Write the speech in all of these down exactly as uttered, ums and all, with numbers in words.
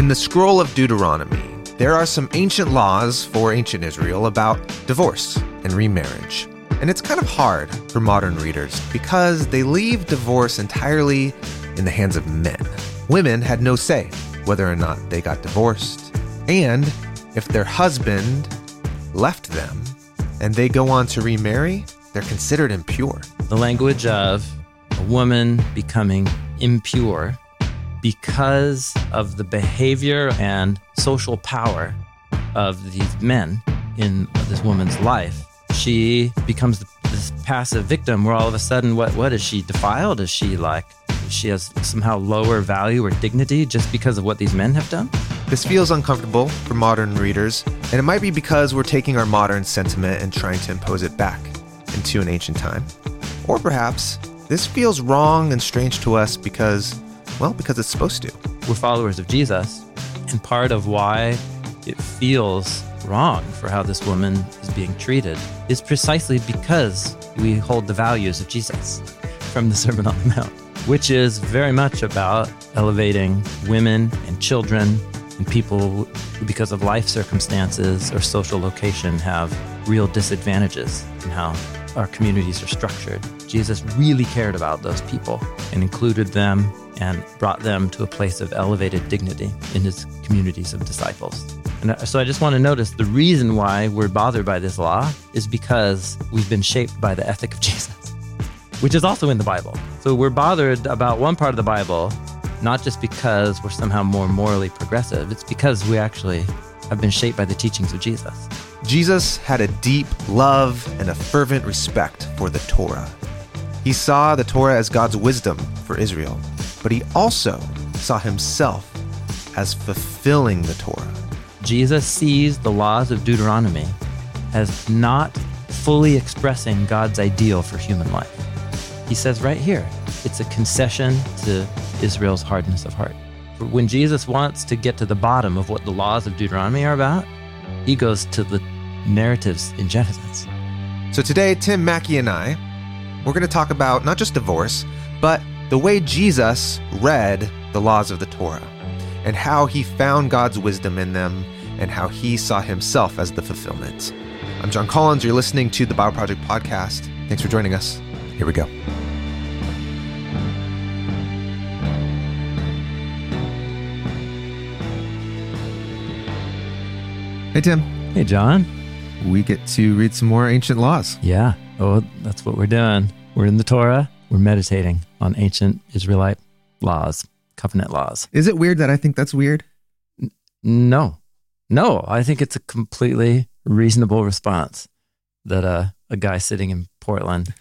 the scroll of Deuteronomy, there are some ancient laws for ancient Israel about divorce and remarriage. And it's kind of hard for modern readers because they leave divorce entirely in the hands of men. Women had no say whether or not they got divorced. And if their husband left them and they go on to remarry, they're considered impure. The language of a woman becoming impure because of the behavior and social power of these men in this woman's life. She becomes this passive victim where all of a sudden, what what is she defiled? Is she like, she has somehow lower value or dignity just because of what these men have done? This feels uncomfortable for modern readers, and it might be because we're taking our modern sentiment and trying to impose it back into an ancient time. Or perhaps this feels wrong and strange to us because, well, because it's supposed to. We're followers of Jesus, and part of why it feels wrong for how this woman is being treated is precisely because we hold the values of Jesus from the Sermon on the Mount, which is very much about elevating women and children and people who, because of life circumstances or social location, have real disadvantages in how our communities are structured. Jesus really cared about those people and included them and brought them to a place of elevated dignity in his communities of disciples. And so I just want to notice the reason why we're bothered by this law is because we've been shaped by the ethic of Jesus, which is also in the Bible. So we're bothered about one part of the Bible, not just because we're somehow more morally progressive. It's because we actually have been shaped by the teachings of Jesus. Jesus had a deep love and a fervent respect for the Torah. He saw the Torah as God's wisdom for Israel, but he also saw himself as fulfilling the Torah. Jesus sees the laws of Deuteronomy as not fully expressing God's ideal for human life. He says right here, it's a concession to Israel's hardness of heart. When Jesus wants to get to the bottom of what the laws of Deuteronomy are about, he goes to the narratives in Genesis. So today, Tim Mackie and I, we're going to talk about not just divorce, but the way Jesus read the laws of the Torah and how he found God's wisdom in them and how he saw himself as the fulfillment. I'm John Collins. You're listening to the Bible Project Podcast. Thanks for joining us. Here we go. Hey, Tim. Hey, John. We get to read some more ancient laws. Yeah. Oh, that's what we're doing. We're in the Torah. We're meditating on ancient Israelite laws, covenant laws. Is it weird that I think that's weird? N- no. No, I think it's a completely reasonable response that uh, a guy sitting in Portland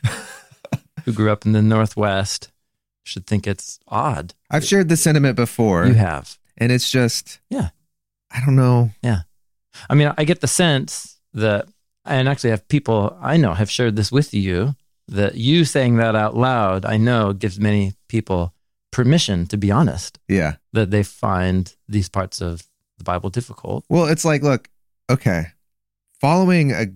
who grew up in the Northwest should think it's odd. I've shared this sentiment before. You have. And it's just, yeah, I don't know. Yeah. I mean, I get the sense that, and actually have people I know have shared this with you, that you saying that out loud, I know gives many people permission to be honest. Yeah. That they find these parts of the Bible difficult. Well, it's like, look, okay, following a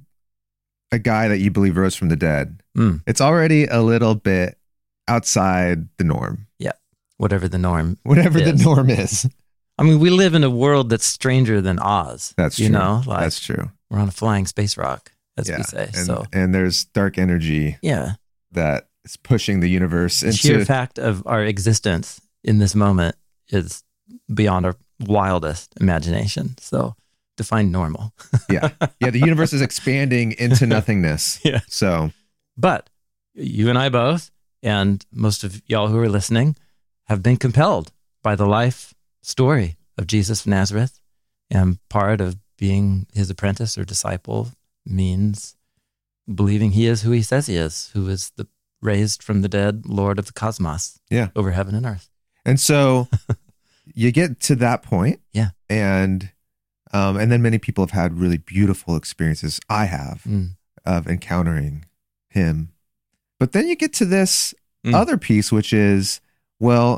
a guy that you believe rose from the dead, mm. it's already a little bit outside the norm. Yeah. Whatever the norm Whatever is. the norm is. I mean, we live in a world that's stranger than Oz. That's you true. know, like that's true. We're on a flying space rock, as yeah. we say. And, so, and there's dark energy. Yeah. That is pushing the universe the into... sheer fact of our existence in this moment is beyond our wildest imagination. So, define normal. yeah. Yeah. The universe is expanding into nothingness. Yeah. So, but you and I both, and most of y'all who are listening, have been compelled by the life story of Jesus of Nazareth, and part of being his apprentice or disciple means believing he is who he says he is, who is the raised from the dead Lord of the cosmos, yeah, over heaven and earth. And so you get to that point, yeah, and um, and then many people have had really beautiful experiences. I have mm. of encountering him, but then you get to this mm. other piece, which is, well,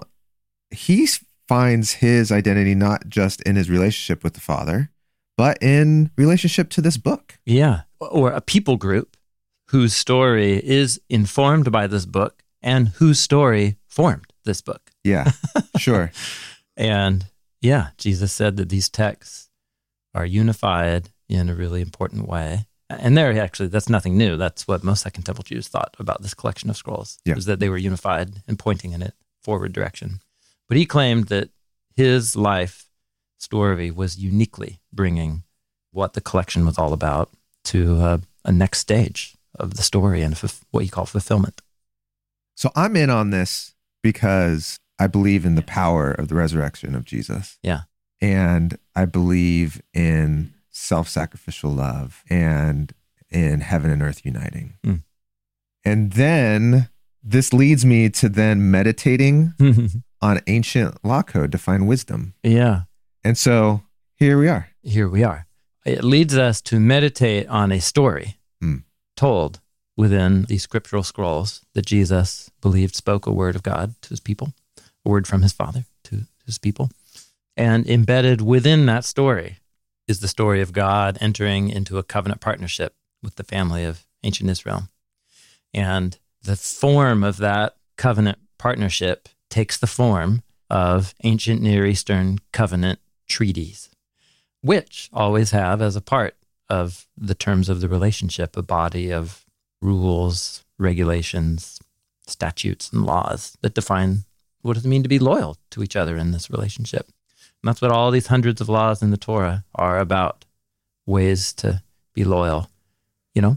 he's finds his identity not just in his relationship with the Father, but in relationship to this book. Yeah, or a people group whose story is informed by this book and whose story formed this book. Yeah, sure. And Yeah, Jesus said that these texts are unified in a really important way. And there, actually, that's nothing new. That's what most Second Temple Jews thought about this collection of scrolls, yeah. was that they were unified and pointing in a forward direction. But he claimed that his life story was uniquely bringing what the collection was all about to uh, a next stage of the story and f- what you call fulfillment. So I'm in on this because I believe in the power of the resurrection of Jesus. Yeah. And I believe in self-sacrificial love and in heaven and earth uniting. Mm. And then this leads me to then meditating on ancient law code to find wisdom. Yeah. And so here we are. Here we are. It leads us to meditate on a story mm. told within these scriptural scrolls that Jesus believed spoke a word of God to his people, a word from his Father to his people. And embedded within that story is the story of God entering into a covenant partnership with the family of ancient Israel. And the form of that covenant partnership takes the form of ancient Near Eastern covenant treaties, which always have as a part of the terms of the relationship a body of rules, regulations, statutes, and laws that define what does it mean to be loyal to each other in this relationship. And that's what all these hundreds of laws in the Torah are about, ways to be loyal. You know,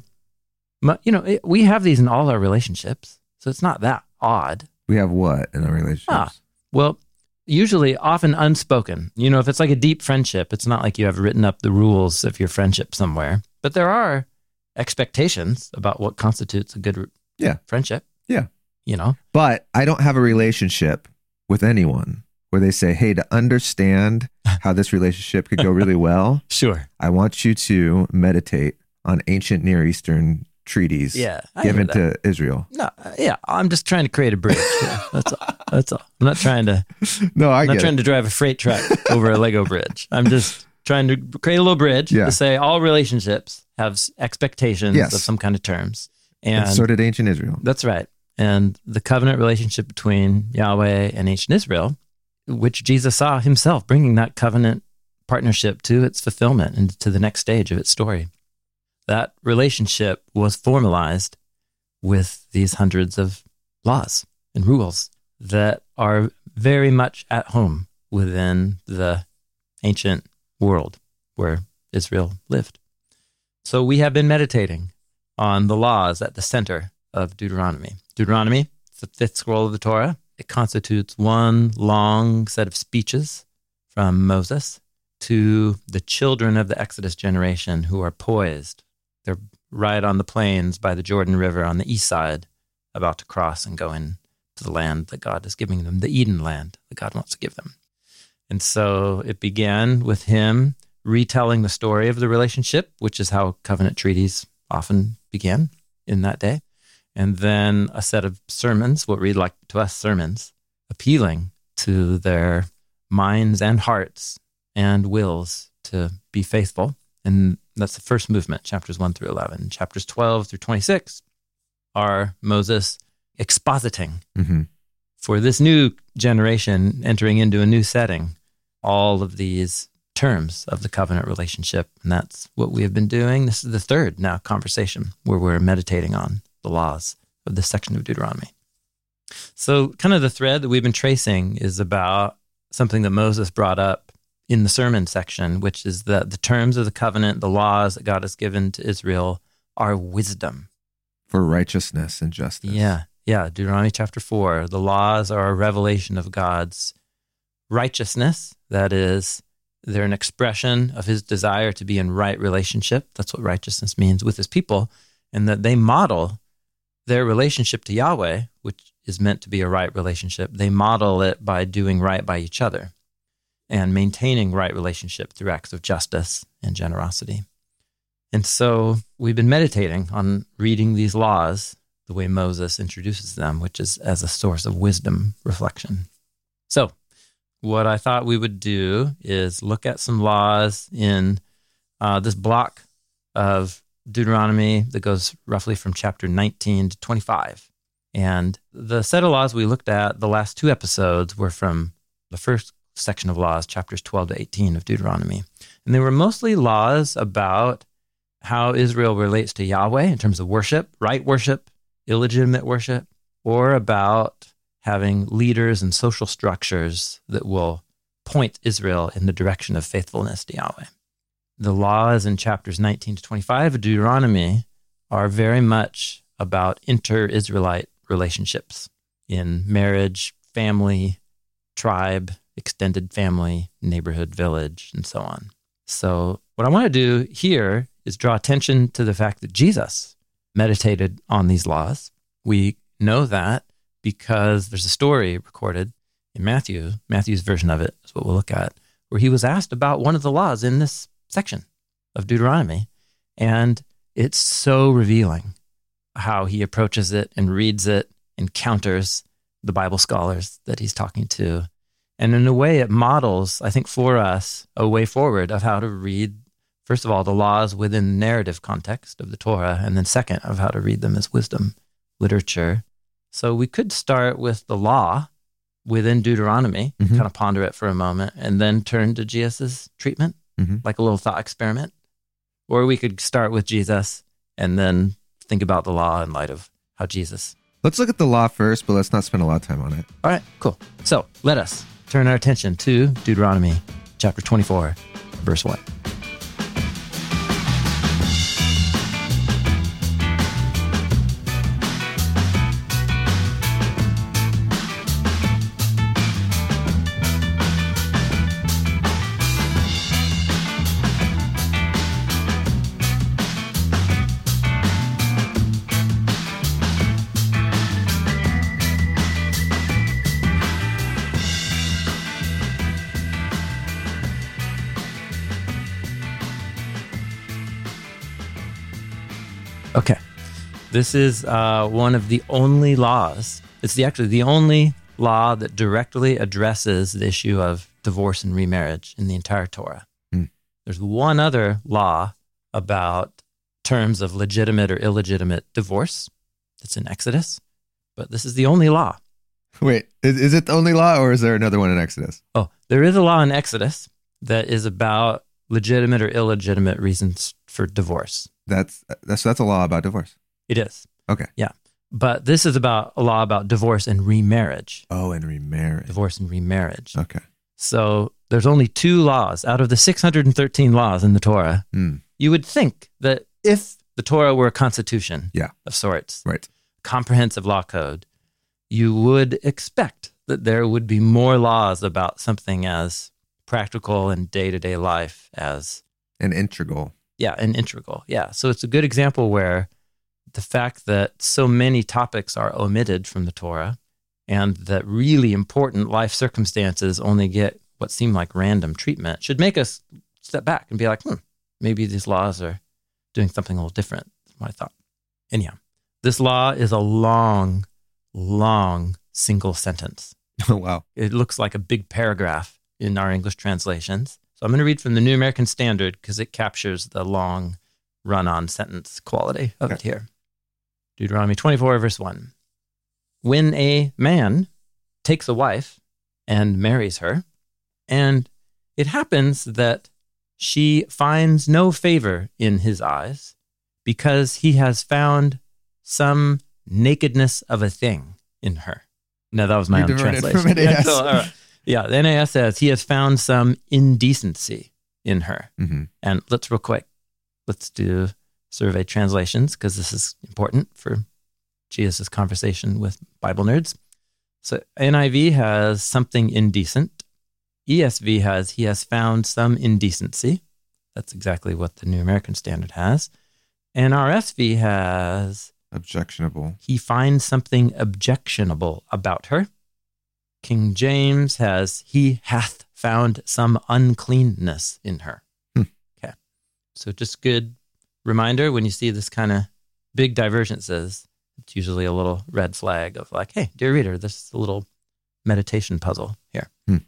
you know, it, we have these in all our relationships, so it's not that odd. We have what in our relationships? Ah, well, usually often unspoken. You know, if it's like a deep friendship, it's not like you have written up the rules of your friendship somewhere, but there are expectations about what constitutes a good yeah. friendship. Yeah. You know, but I don't have a relationship with anyone where they say, hey, to understand how this relationship could go really well, sure, I want you to meditate on ancient Near Eastern treaties yeah, given to Israel. No, yeah, I'm just trying to create a bridge. Yeah, that's all. That's all. I'm not trying to. No, I I'm not get trying it. to drive a freight truck over a Lego bridge. I'm just trying to create a little bridge yeah. to say all relationships have expectations yes. of some kind of terms, and, and so did ancient Israel. That's right. And the covenant relationship between Yahweh and ancient Israel, which Jesus saw himself bringing that covenant partnership to its fulfillment and to the next stage of its story. That relationship was formalized with these hundreds of laws and rules that are very much at home within the ancient world where Israel lived. So we have been meditating on the laws at the center of Deuteronomy. Deuteronomy, it's the fifth scroll of the Torah. It constitutes one long set of speeches from Moses to the children of the Exodus generation who are poised. They're right on the plains by the Jordan River on the east side, about to cross and go into the land that God is giving them, the Eden land that God wants to give them. And so it began with him retelling the story of the relationship, which is how covenant treaties often began in that day. And then a set of sermons, what read like to us sermons, appealing to their minds and hearts and wills to be faithful. And that's the first movement, chapters one through eleven. Chapters twelve through twenty-six are Moses expositing mm-hmm. for this new generation entering into a new setting, all of these terms of the covenant relationship. And that's what we have been doing. This is the third now conversation where we're meditating on the laws of this section of Deuteronomy. So kind of the thread that we've been tracing is about something that Moses brought up in the sermon section, which is that the terms of the covenant, the laws that God has given to Israel are wisdom. For righteousness and justice. Yeah, yeah. Deuteronomy chapter four, the laws are a revelation of God's righteousness. That is, they're an expression of his desire to be in right relationship. That's what righteousness means with his people. And that they model their relationship to Yahweh, which is meant to be a right relationship. They model it by doing right by each other and maintaining right relationship through acts of justice and generosity. And so we've been meditating on reading these laws the way Moses introduces them, which is as a source of wisdom reflection. So what I thought we would do is look at some laws in uh, this block of Deuteronomy that goes roughly from chapter nineteen to twenty-five. And the set of laws we looked at the last two episodes were from the first section of laws, chapters twelve to eighteen of Deuteronomy. And they were mostly laws about how Israel relates to Yahweh in terms of worship, right worship, illegitimate worship, or about having leaders and social structures that will point Israel in the direction of faithfulness to Yahweh. The laws in chapters nineteen to twenty-five of Deuteronomy are very much about inter-Israelite relationships in marriage, family, tribe, extended family, neighborhood, village, and so on. So what I want to do here is draw attention to the fact that Jesus meditated on these laws. We know that because there's a story recorded in Matthew, Matthew's version of it is what we'll look at, where he was asked about one of the laws in this section of Deuteronomy, and it's so revealing how he approaches it and reads it, encounters the Bible scholars that he's talking to. And in a way, it models, I think, for us, a way forward of how to read, first of all, the laws within the narrative context of the Torah, and then second, of how to read them as wisdom literature. So we could start with the law within Deuteronomy, mm-hmm. kind of ponder it for a moment, and then turn to Jesus' treatment, mm-hmm. like a little thought experiment. Or we could start with Jesus and then think about the law in light of how Jesus... Let's look at the law first, but let's not spend a lot of time on it. All right, cool. So let us turn our attention to Deuteronomy chapter twenty-four, verse one. Okay, this is uh, one of the only laws, it's the, actually the only law that directly addresses the issue of divorce and remarriage in the entire Torah. Mm. There's one other law about terms of legitimate or illegitimate divorce that's in Exodus, but this is the only law. Wait, is, is it the only law, or is there another one in Exodus? Oh, there is a law in Exodus that is about legitimate or illegitimate reasons for divorce. That's that's that's a law about divorce. It is. Okay. Yeah. But this is about a law about divorce and remarriage. Oh, and remarriage. Divorce and remarriage. Okay. So there's only two laws out of the six hundred thirteen laws in the Torah. Mm. You would think that if the Torah were a constitution yeah. of sorts, right, comprehensive law code, you would expect that there would be more laws about something as practical in day-to-day life as... And integral. Yeah, and integral. Yeah. So it's a good example where the fact that so many topics are omitted from the Torah and that really important life circumstances only get what seem like random treatment should make us step back and be like, hmm, maybe these laws are doing something a little different. That's my thought. Anyhow, this law is a long, long single sentence. Oh, wow. It looks like a big paragraph in our English translations. So I'm going to read from the New American Standard because it captures the long run-on sentence quality of okay. it here. Deuteronomy twenty-four, verse one. When a man takes a wife and marries her, and it happens that she finds no favor in his eyes because he has found some nakedness of a thing in her. No, that was my you own translation. Yeah, so, all right. Yeah, the N A S says he has found some indecency in her. Mm-hmm. And let's real quick, let's do survey translations because this is important for Jesus' conversation with Bible nerds. So N I V has something indecent. E S V has he has found some indecency. That's exactly what the New American Standard has. And R S V has... objectionable. He finds something objectionable about her. King James has, he hath found some uncleanness in her. Hmm. Okay. So just good reminder when you see this kind of big divergences, it's usually a little red flag of like, hey, dear reader, this is a little meditation puzzle here. Hmm.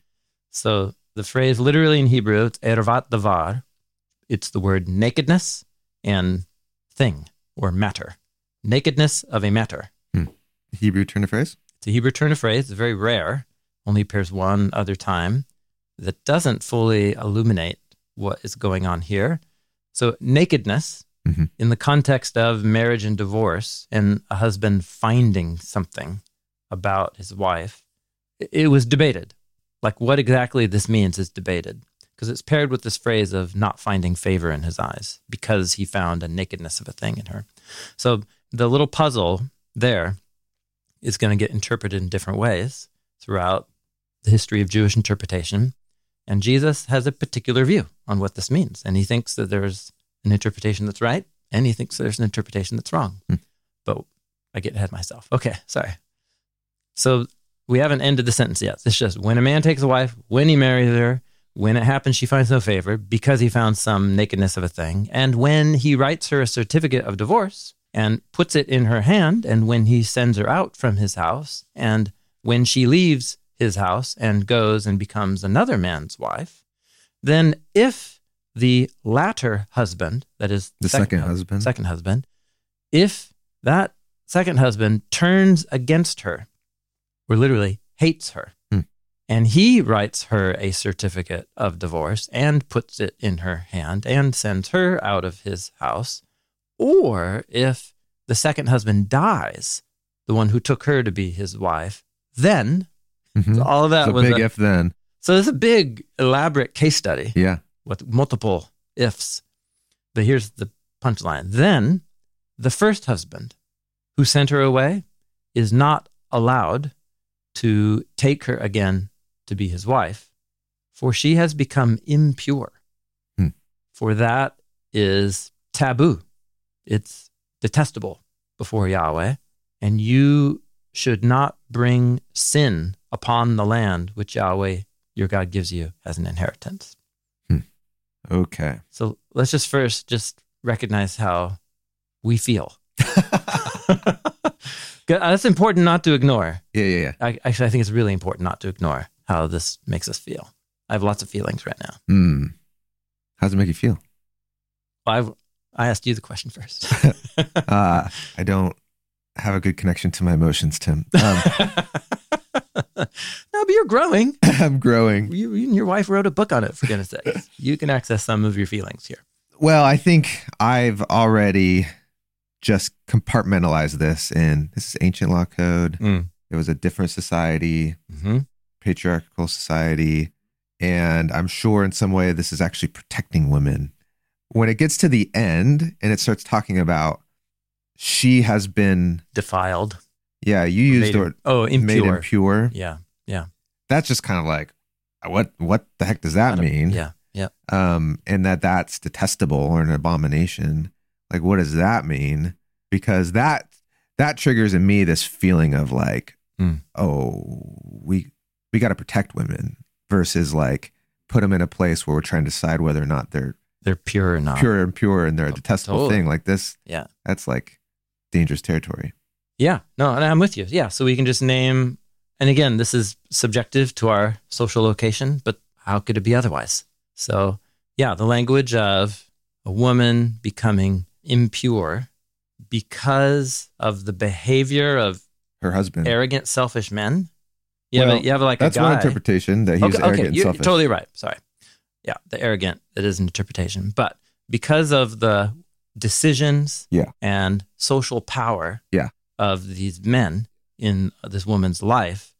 So the phrase literally in Hebrew, it's ervat davar. It's the word nakedness and thing or matter. Nakedness of a matter. Hmm. Hebrew turn of phrase? It's a Hebrew turn of phrase. It's very rare. Only appears one other time. that doesn't fully illuminate what is going on here. So nakedness, mm-hmm. in the context of marriage and divorce and a husband finding something about his wife, it was debated. Like what exactly this means is debated, because it's paired with this phrase of not finding favor in his eyes because he found a nakedness of a thing in her. So the little puzzle there is going to get interpreted in different ways throughout the history of Jewish interpretation. And Jesus has a particular view on what this means. And he thinks that there's an interpretation that's right, and he thinks there's an interpretation that's wrong. Hmm. But I get ahead of myself. Okay, sorry. So we haven't ended the sentence yet. It's just when a man takes a wife, when he marries her, when it happens she finds no favor because he found some nakedness of a thing, and when he writes her a certificate of divorce and puts it in her hand, and when he sends her out from his house, and when she leaves his house and goes and becomes another man's wife, then if the latter husband, that is the second, second husband, second husband, if that second husband turns against her, or literally hates her, hmm. and he writes her a certificate of divorce and puts it in her hand and sends her out of his house, or if the second husband dies, the one who took her to be his wife, then mm-hmm. so all of that it's a was big a, if then. So it's a big, elaborate case study. Yeah. With multiple ifs. But here's the punchline. Then the first husband who sent her away is not allowed to take her again to be his wife, for she has become impure. Hmm. For that is taboo. It's detestable before Yahweh, and you should not bring sin upon the land which Yahweh, your God, gives you as an inheritance. Hmm. Okay. So let's just first just recognize how we feel. That's important not to ignore. Yeah, yeah, yeah. I, actually, I think it's really important not to ignore how this makes us feel. I have lots of feelings right now. Hmm. How does it make you feel? Well, I've, I asked you the question first. uh, I don't have a good connection to my emotions, Tim. Um, no, but you're growing. I'm growing. You, you and your wife wrote a book on it, for goodness sakes. You can access some of your feelings here. Well, I think I've already just compartmentalized this in this is ancient law code. Mm. It was a different society, mm-hmm. patriarchal society. And I'm sure in some way this is actually protecting women. When it gets to the end and it starts talking about she has been defiled. Yeah, you used made, the word oh, impure. Made impure. Yeah, yeah. That's just kind of like, what what the heck does that mean? Yeah, yeah. Um, and that that's detestable or an abomination. Like, what does that mean? Because that that triggers in me this feeling of like, mm. oh, we we got to protect women versus like put them in a place where we're trying to decide whether or not they're they're pure or not, pure and pure, and they're a detestable totally. thing like this. Yeah, that's like dangerous territory. Yeah, no, and I'm with you. Yeah, so we can just name, and again, this is subjective to our social location, but how could it be otherwise? So, yeah, the language of a woman becoming impure because of the behavior of her husband, arrogant, selfish men. You, well, have, a, you have like that's a guy. one interpretation that he's okay, arrogant okay, and you're selfish. Totally right. Sorry. Yeah, the arrogant, it is an interpretation. But because of the decisions yeah. and social power yeah. of these men in this woman's life,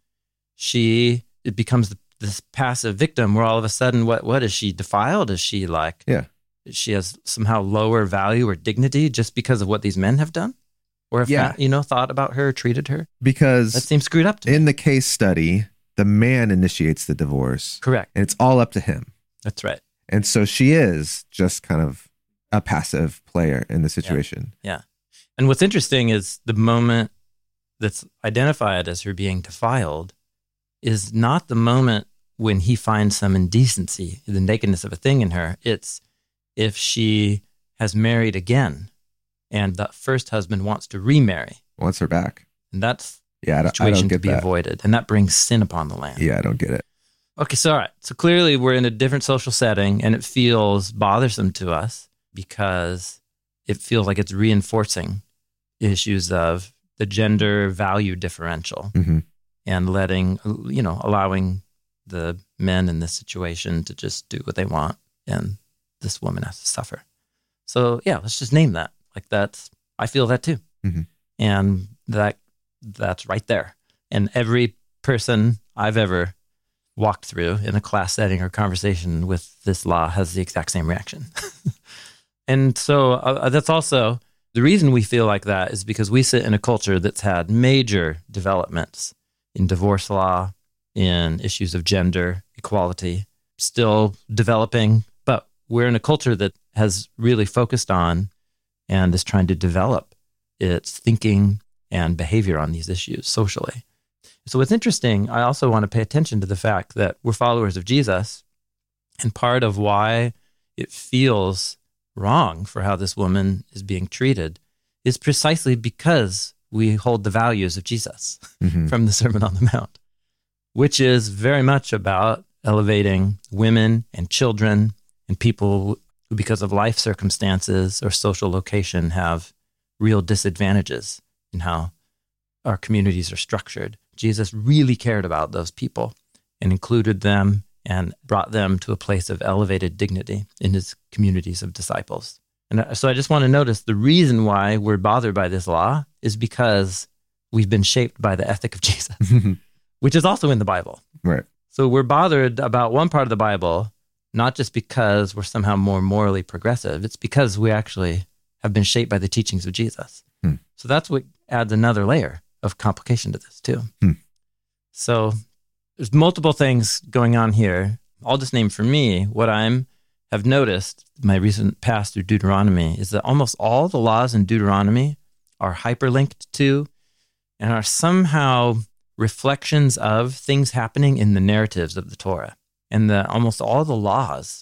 she it becomes this passive victim where all of a sudden, what what is she defiled? Is she like, yeah. she has somehow lower value or dignity just because of what these men have done? Or if yeah. that, you know, thought about her, treated her? Because that seems screwed up to me. In the case study, the man initiates the divorce. Correct. And it's all up to him. That's right. And so she is just kind of a passive player in the situation. Yeah. yeah. And what's interesting is the moment that's identified as her being defiled is not the moment when he finds some indecency, the nakedness of a thing in her. It's if she has married again and the first husband wants to remarry. Wants her back. And that's yeah, a situation I don't get to be that. avoided. And that brings sin upon the land. Yeah, I don't get it. Okay, so all right. So clearly we're in a different social setting and it feels bothersome to us because it feels like it's reinforcing issues of the gender value differential mm-hmm. and letting, you know, allowing the men in this situation to just do what they want, and this woman has to suffer. So yeah, let's just name that. Like that's, I feel that too. Mm-hmm. And that that's right there. And every person I've ever walked through in a class setting or conversation with this law has the exact same reaction. And so uh, that's also the reason we feel like that is because we sit in a culture that's had major developments in divorce law, in issues of gender equality, still developing, but we're in a culture that has really focused on and is trying to develop its thinking and behavior on these issues socially. So what's interesting, I also want to pay attention to the fact that we're followers of Jesus, and part of why it feels wrong for how this woman is being treated is precisely because we hold the values of Jesus mm-hmm. from the Sermon on the Mount, which is very much about elevating women and children and people who, because of life circumstances or social location, have real disadvantages in how our communities are structured. Jesus really cared about those people and included them and brought them to a place of elevated dignity in his communities of disciples. And so I just want to notice the reason why we're bothered by this law is because we've been shaped by the ethic of Jesus, which is also in the Bible. Right. So we're bothered about one part of the Bible, not just because we're somehow more morally progressive. It's because we actually have been shaped by the teachings of Jesus. Hmm. So that's what adds another layer of complication to this too. Hmm. So there's multiple things going on here. I'll just name for me what I'm have noticed my recent pass through Deuteronomy is that almost all the laws in Deuteronomy are hyperlinked to and are somehow reflections of things happening in the narratives of the Torah. And the, almost all the laws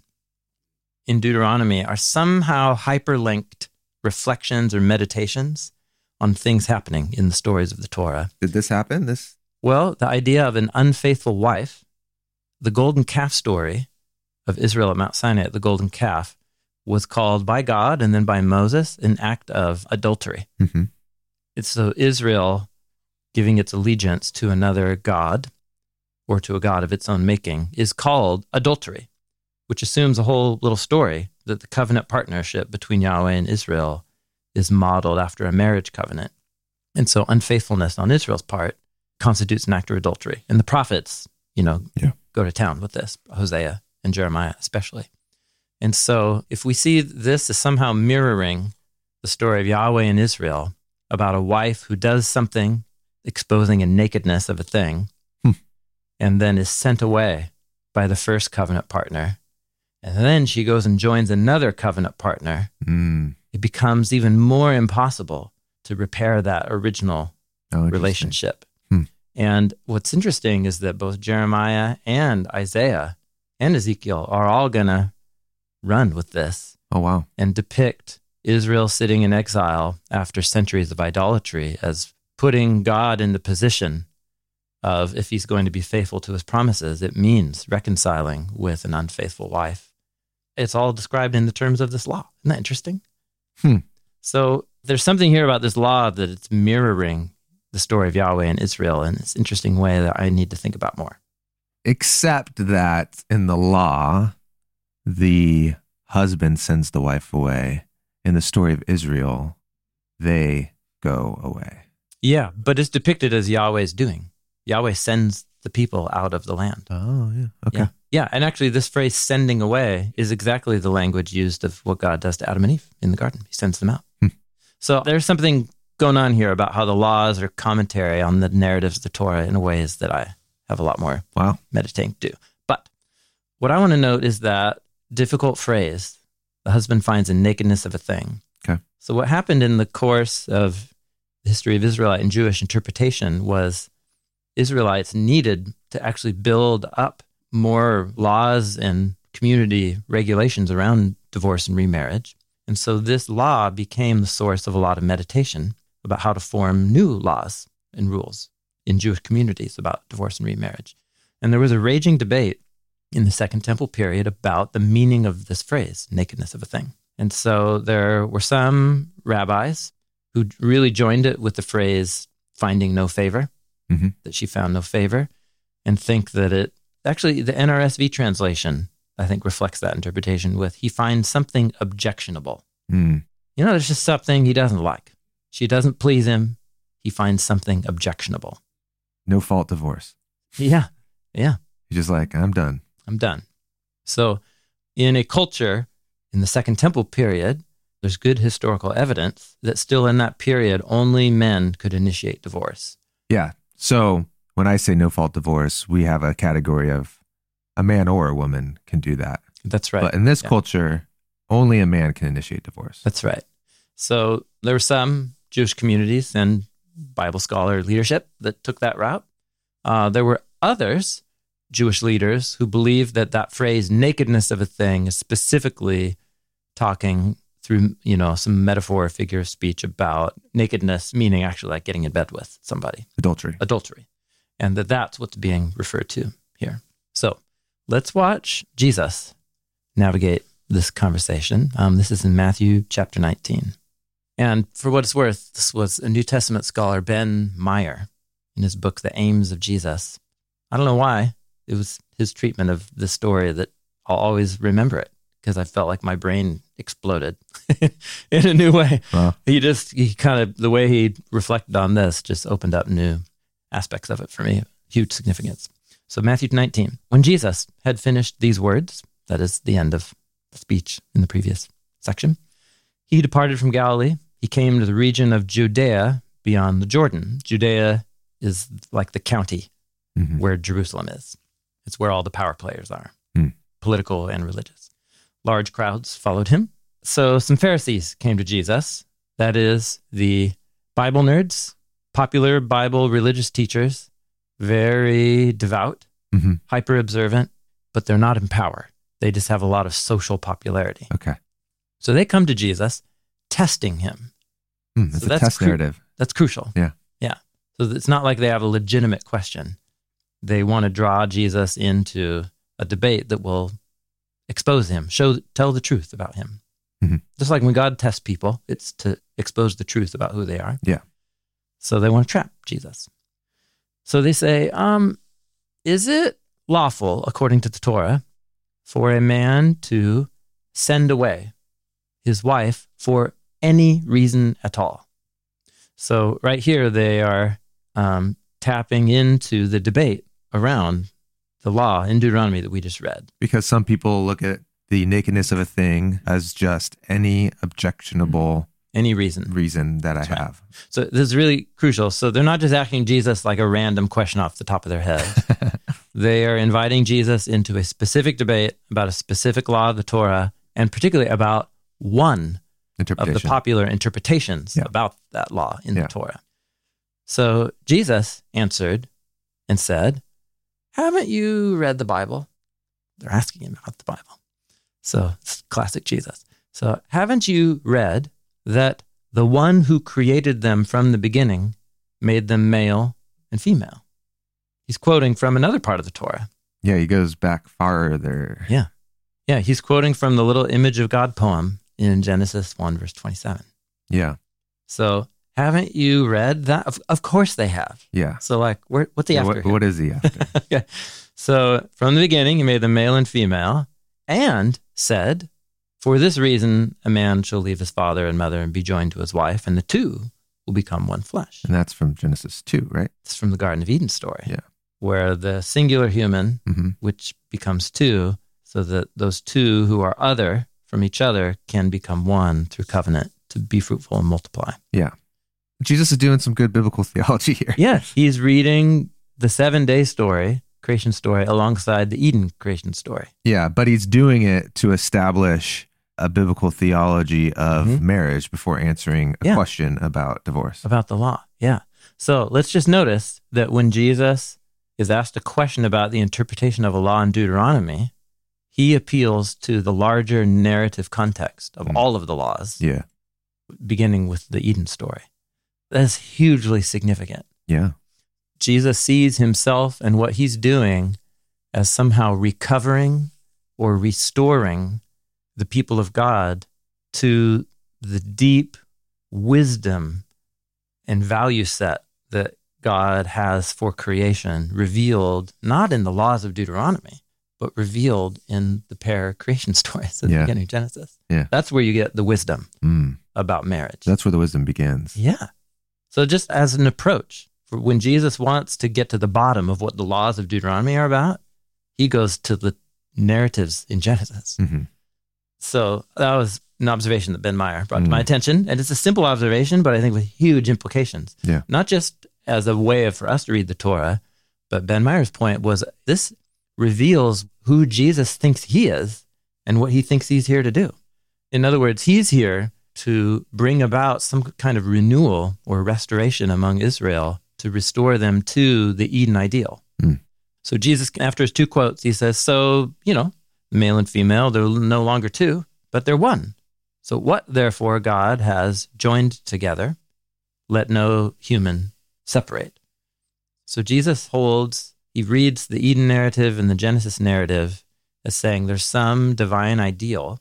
in Deuteronomy are somehow hyperlinked reflections or meditations on things happening in the stories of the Torah. Did this happen? This Well, the idea of an unfaithful wife, the golden calf story of Israel at Mount Sinai, the golden calf, was called by God and then by Moses an act of adultery. Mm-hmm. It's so Israel giving its allegiance to another god or to a god of its own making is called adultery, which assumes a whole little story that the covenant partnership between Yahweh and Israel is modeled after a marriage covenant. And so unfaithfulness on Israel's part constitutes an act of adultery. And the prophets, you know, yeah. go to town with this, Hosea and Jeremiah especially. And so if we see this as somehow mirroring the story of Yahweh and Israel about a wife who does something exposing a nakedness of a thing hmm. and then is sent away by the first covenant partner, and then she goes and joins another covenant partner, mm. it becomes even more impossible to repair that original oh, relationship. Hmm. And what's interesting is that both Jeremiah and Isaiah and Ezekiel are all going to run with this. Oh, wow. And depict Israel sitting in exile after centuries of idolatry as putting God in the position of, if he's going to be faithful to his promises, it means reconciling with an unfaithful wife. It's all described in the terms of this law. Isn't that interesting? Hmm. So there's something here about this law that it's mirroring the story of Yahweh and Israel in this interesting way that I need to think about more. Except that in the law, the husband sends the wife away. In the story of Israel, they go away. Yeah, but it's depicted as Yahweh's doing. Yahweh sends the people out of the land. Oh, yeah. Okay. Yeah, yeah. And actually this phrase sending away is exactly the language used of what God does to Adam and Eve in the garden. He sends them out. Hmm. So there's something going on here about how the laws are commentary on the narratives of the Torah in ways that I have a lot more wow. meditating to do. But what I want to note is that difficult phrase, the husband finds a nakedness of a thing. Okay. So what happened in the course of the history of Israelite and Jewish interpretation was Israelites needed to actually build up more laws and community regulations around divorce and remarriage. And so this law became the source of a lot of meditation about how to form new laws and rules in Jewish communities about divorce and remarriage. And there was a raging debate in the Second Temple period about the meaning of this phrase, nakedness of a thing. And so there were some rabbis who really joined it with the phrase finding no favor, mm-hmm. that she found no favor, and think that it actually, the N R S V translation, I think, reflects that interpretation with, he finds something objectionable. Mm. You know, there's just something he doesn't like. She doesn't please him. He finds something objectionable. No fault divorce. Yeah, yeah. He's just like, I'm done. I'm done. So in a culture in the Second Temple period, there's good historical evidence that still in that period, only men could initiate divorce. Yeah. So when I say no fault divorce, we have a category of a man or a woman can do that. That's right. But in this Yeah. culture, only a man can initiate divorce. That's right. So there were some Jewish communities and Bible scholar leadership that took that route. Uh, there were others, Jewish leaders, who believed that that phrase, nakedness of a thing, is specifically talking through, you know, some metaphor or figure of speech about nakedness, meaning actually like getting in bed with somebody. Adultery. Adultery. And that that's what's being referred to here. So let's watch Jesus navigate this conversation. Um, this is in Matthew chapter nineteen. And for what it's worth, this was a New Testament scholar, Ben Meyer, in his book, The Aims of Jesus. I don't know why. It was his treatment of the story that I'll always remember it, because I felt like my brain exploded in a new way. Wow. He just, he kind of, the way he reflected on this just opened up new aspects of it for me. Huge significance. So Matthew nineteen, when Jesus had finished these words, that is the end of the speech in the previous section, he departed from Galilee. He came to the region of Judea beyond the Jordan. Judea is like the county Mm-hmm. where Jerusalem is. It's where all the power players are, Mm. political and religious. Large crowds followed him. So some Pharisees came to Jesus. That is the Bible nerds, popular Bible religious teachers, very devout, Mm-hmm. hyper observant, but they're not in power. They just have a lot of social popularity. Okay. So they come to Jesus, testing him. Mm, that's So a that's test cru- narrative. That's crucial. Yeah. Yeah. So it's not like they have a legitimate question. They want to draw Jesus into a debate that will expose him, show, tell the truth about him. Mm-hmm. Just like when God tests people, it's to expose the truth about who they are. Yeah. So they want to trap Jesus. So they say, um, is it lawful, according to the Torah, for a man to send away his wife for any reason at all? So right here, they are um, tapping into the debate around the law in Deuteronomy that we just read. Because some people look at the nakedness of a thing as just any objectionable Any reason. reason that I That's right. have. So this is really crucial. So they're not just asking Jesus like a random question off the top of their head. They are inviting Jesus into a specific debate about a specific law of the Torah, and particularly about one of Interpretation. the popular interpretations Yeah. about that law in Yeah. the Torah. So Jesus answered and said, haven't you read the Bible? They're asking him about the Bible. So it's classic Jesus. So haven't you read that the one who created them from the beginning made them male and female? He's quoting from another part of the Torah. Yeah, he goes back farther. Yeah. Yeah, he's quoting from the little image of God poem in Genesis one, verse twenty-seven. Yeah. So haven't you read that? Of, of course they have. Yeah. So like, where, what's he Yeah, after what, here? what is he after? Okay. So from the beginning, he made them male and female, and said, for this reason, a man shall leave his father and mother and be joined to his wife, and the two will become one flesh. And that's from Genesis two, right? It's from the Garden of Eden story, Yeah. where the singular human, Mm-hmm. which becomes two, so that those two who are other from each other can become one through covenant to be fruitful and multiply. Yeah. Jesus is doing some good biblical theology here. Yeah, he's reading the seven-day story, creation story, alongside the Eden creation story. Yeah, but he's doing it to establish a biblical theology of Mhm. marriage before answering a Yeah. question about divorce. About the law, yeah. So let's just notice that when Jesus is asked a question about the interpretation of a law in Deuteronomy, he appeals to the larger narrative context of Mm. all of the laws, Yeah. beginning with the Eden story. That's hugely significant. Yeah. Jesus sees himself and what he's doing as somehow recovering or restoring the people of God to the deep wisdom and value set that God has for creation revealed not in the laws of Deuteronomy, but revealed in the pair creation stories at the Yeah. beginning of Genesis. Yeah. That's where you get the wisdom Mm. about marriage. That's where the wisdom begins. Yeah. So just as an approach, for when Jesus wants to get to the bottom of what the laws of Deuteronomy are about, he goes to the narratives in Genesis. Mm-hmm. So that was an observation that Ben Meyer brought to my Mm. attention. And it's a simple observation, but I think with huge implications. Yeah. Not just as a way for us to read the Torah, but Ben Meyer's point was this reveals who Jesus thinks he is and what he thinks he's here to do. In other words, he's here to bring about some kind of renewal or restoration among Israel to restore them to the Eden ideal. Mm. So Jesus, after his two quotes, he says, so, you know, male and female, they're no longer two, but they're one. So what, therefore, God has joined together, let no human separate. So Jesus holds, he reads the Eden narrative and the Genesis narrative as saying there's some divine ideal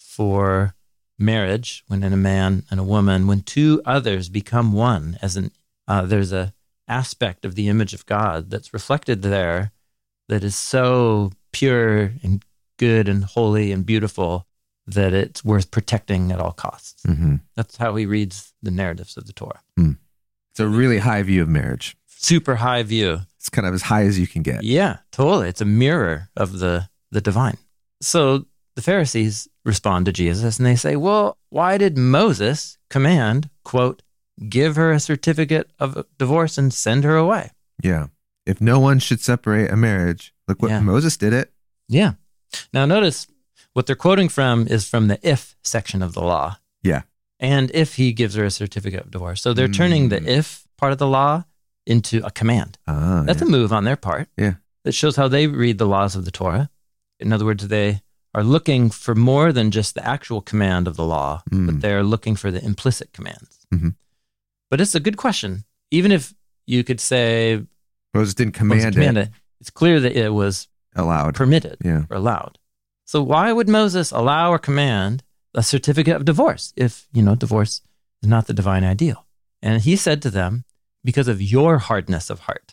for marriage when in a man and a woman, when two others become one, as an uh, there's a aspect of the image of God that's reflected there that is so pure and good and holy and beautiful that it's worth protecting at all costs. Mm-hmm. That's how he reads the narratives of the Torah. Mm. It's a really high view of marriage. Super high view. It's kind of as high as you can get. Yeah, totally. It's a mirror of the, the divine. So the Pharisees respond to Jesus and they say, well, why did Moses command, quote, give her a certificate of divorce and send her away? Yeah. If no one should separate a marriage, look what Yeah. Moses did it. Yeah. Now notice what they're quoting from is from the if section of the law. Yeah. And if he gives her a certificate of divorce. So they're turning the Mm. if part of the law into a command. Ah, That's yeah. a move on their part. Yeah. That shows how they read the laws of the Torah. In other words, they are looking for more than just the actual command of the law, Mm. but they're looking for the implicit commands. Mhm. But it's a good question. Even if you could say, Moses didn't Moses command, commanded it it, it's clear that it was allowed. permitted Yeah. or allowed. So why would Moses allow or command a certificate of divorce if, you know, divorce is not the divine ideal? And he said to them, because of your hardness of heart.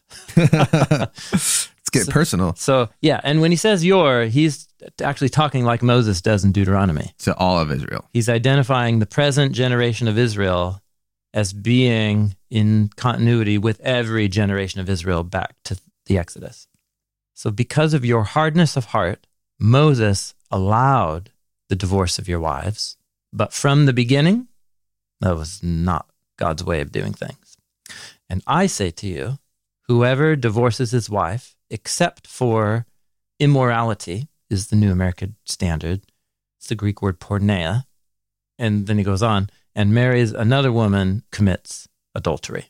Let's get So- personal. So, yeah, and when he says your, he's actually talking like Moses does in Deuteronomy. To all of Israel. He's identifying the present generation of Israel as being in continuity with every generation of Israel back to the Exodus. So because of your hardness of heart, Moses allowed the divorce of your wives, but from the beginning, that was not God's way of doing things. And I say to you, whoever divorces his wife, except for immorality, is the New American Standard. It's the Greek word porneia. And then he goes on, and marries another woman, commits adultery.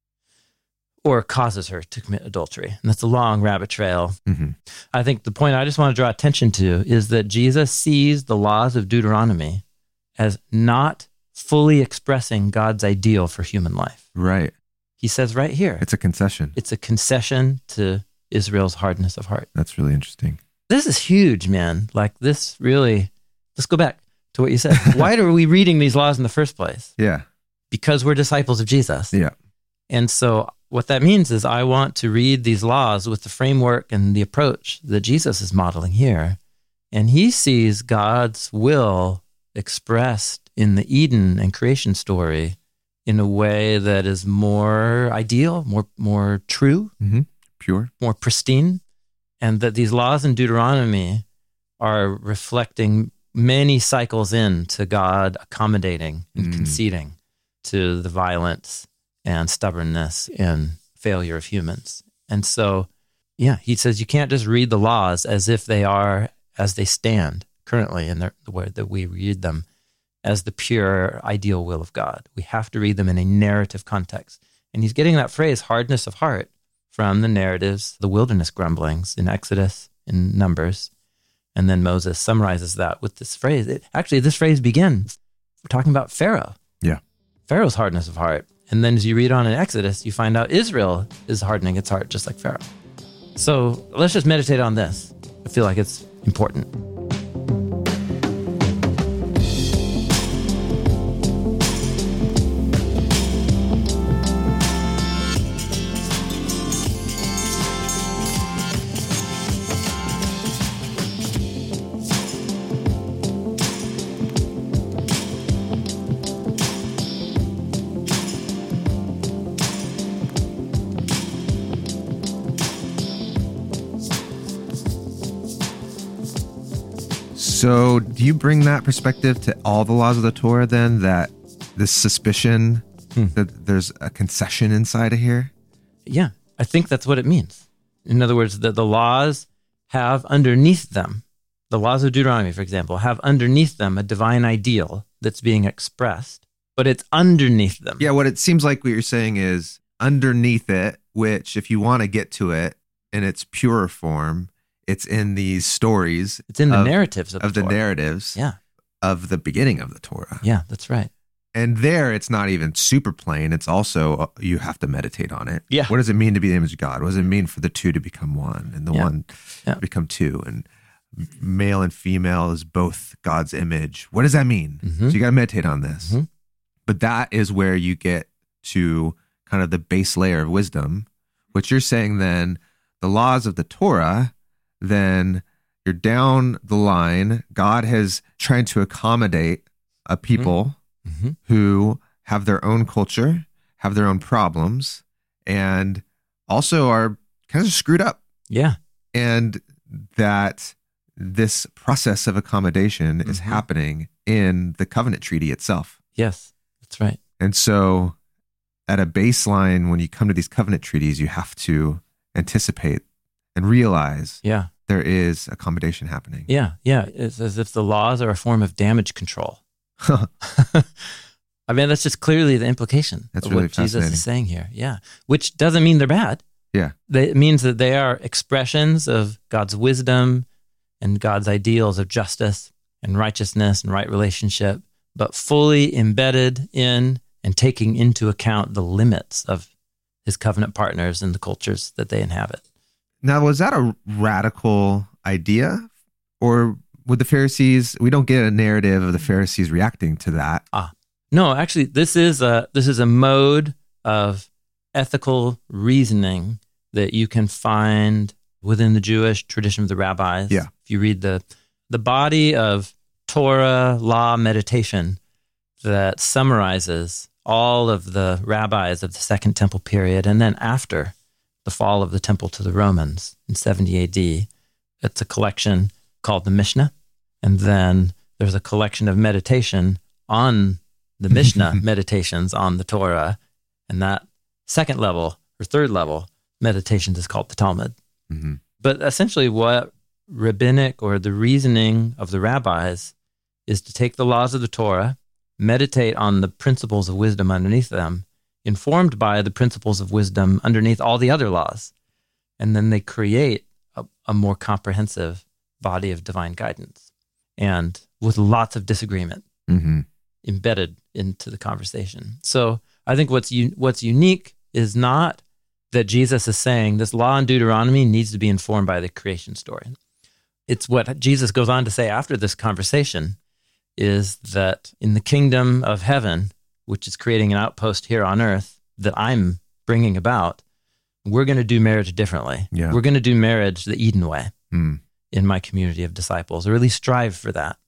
Or causes her to commit adultery. And that's a long rabbit trail. Mm-hmm. I think the point I just want to draw attention to is that Jesus sees the laws of Deuteronomy as not fully expressing God's ideal for human life. Right. He says right here, It's a concession. it's a concession to Israel's hardness of heart. That's really interesting. This is huge, man. Like this really, let's go back to what you said. Why are we reading these laws in the first place? Yeah. Because we're disciples of Jesus. Yeah. And so what that means is I want to read these laws with the framework and the approach that Jesus is modeling here. And he sees God's will expressed in the Eden and creation story in a way that is more ideal, more more true, Mm-hmm. Pure. more pristine, and that these laws in Deuteronomy are reflecting many cycles into God accommodating and Mm. conceding to the violence and stubbornness and failure of humans. And so, yeah, he says you can't just read the laws as if they are as they stand currently in the, the way that we read them as the pure ideal will of God. We have to read them in a narrative context. And he's getting that phrase, hardness of heart, from the narratives, the wilderness grumblings in Exodus, in Numbers. And then Moses summarizes that with this phrase. It, actually, this phrase begins, we're talking about Pharaoh. Yeah. Pharaoh's hardness of heart. And then as you read on in Exodus, you find out Israel is hardening its heart just like Pharaoh. So let's just meditate on this. I feel like it's important. So do you bring that perspective to all the laws of the Torah then, that this suspicion hmm. that there's a concession inside of here? Yeah, I think that's what it means. In other words, that the laws have underneath them, the laws of Deuteronomy, for example, have underneath them a divine ideal that's being expressed, but it's underneath them. Yeah, what it seems like what you're saying is underneath it, which if you want to get to it in its purer form, it's in these stories. It's in the of, narratives of, of the, the narratives yeah. of the beginning of the Torah. Yeah, that's right. And there, it's not even super plain. It's also, uh, you have to meditate on it. Yeah. What does it mean to be the image of God? What does it mean for the two to become one and the yeah. one yeah. to become two? And male and female is both God's image. What does that mean? Mm-hmm. So you got to meditate on this. Mm-hmm. But that is where you get to kind of the base layer of wisdom, which you're saying then the laws of the Torah, then you're down the line. God has tried to accommodate a people mm-hmm. who have their own culture, have their own problems, and also are kind of screwed up. Yeah. And that this process of accommodation mm-hmm. is happening in the covenant treaty itself. Yes, that's right. And so at a baseline, when you come to these covenant treaties, you have to anticipate and realize yeah. there is accommodation happening. Yeah, yeah. It's as if the laws are a form of damage control. I mean, that's just clearly the implication that's of really what Jesus is saying here. Yeah, which doesn't mean they're bad. Yeah. They, it means that they are expressions of God's wisdom and God's ideals of justice and righteousness and right relationship, but fully embedded in and taking into account the limits of his covenant partners and the cultures that they inhabit. Now, was that a radical idea? Or would the Pharisees, we don't get a narrative of the Pharisees reacting to that. Ah, no, actually, this is a, this is a mode of ethical reasoning that you can find within the Jewish tradition of the rabbis. Yeah. If you read the, the body of Torah law meditation that summarizes all of the rabbis of the Second Temple period, and then after the fall of the temple to the Romans in seventy A D, it's a collection called the Mishnah. And then there's a collection of meditation on the Mishnah, meditations on the Torah. And that second level or third level meditations is called the Talmud. Mm-hmm. But essentially what rabbinic or the reasoning of the rabbis is to take the laws of the Torah, meditate on the principles of wisdom underneath them, informed by the principles of wisdom underneath all the other laws. And then they create a, a more comprehensive body of divine guidance, and with lots of disagreement mm-hmm. embedded into the conversation. So I think what's un- what's unique is not that Jesus is saying this law in Deuteronomy needs to be informed by the creation story. It's what Jesus goes on to say after this conversation, is that in the kingdom of heaven, which is creating an outpost here on earth that I'm bringing about, we're going to do marriage differently. Yeah. We're going to do marriage the Eden way mm. in my community of disciples, or at least strive for that.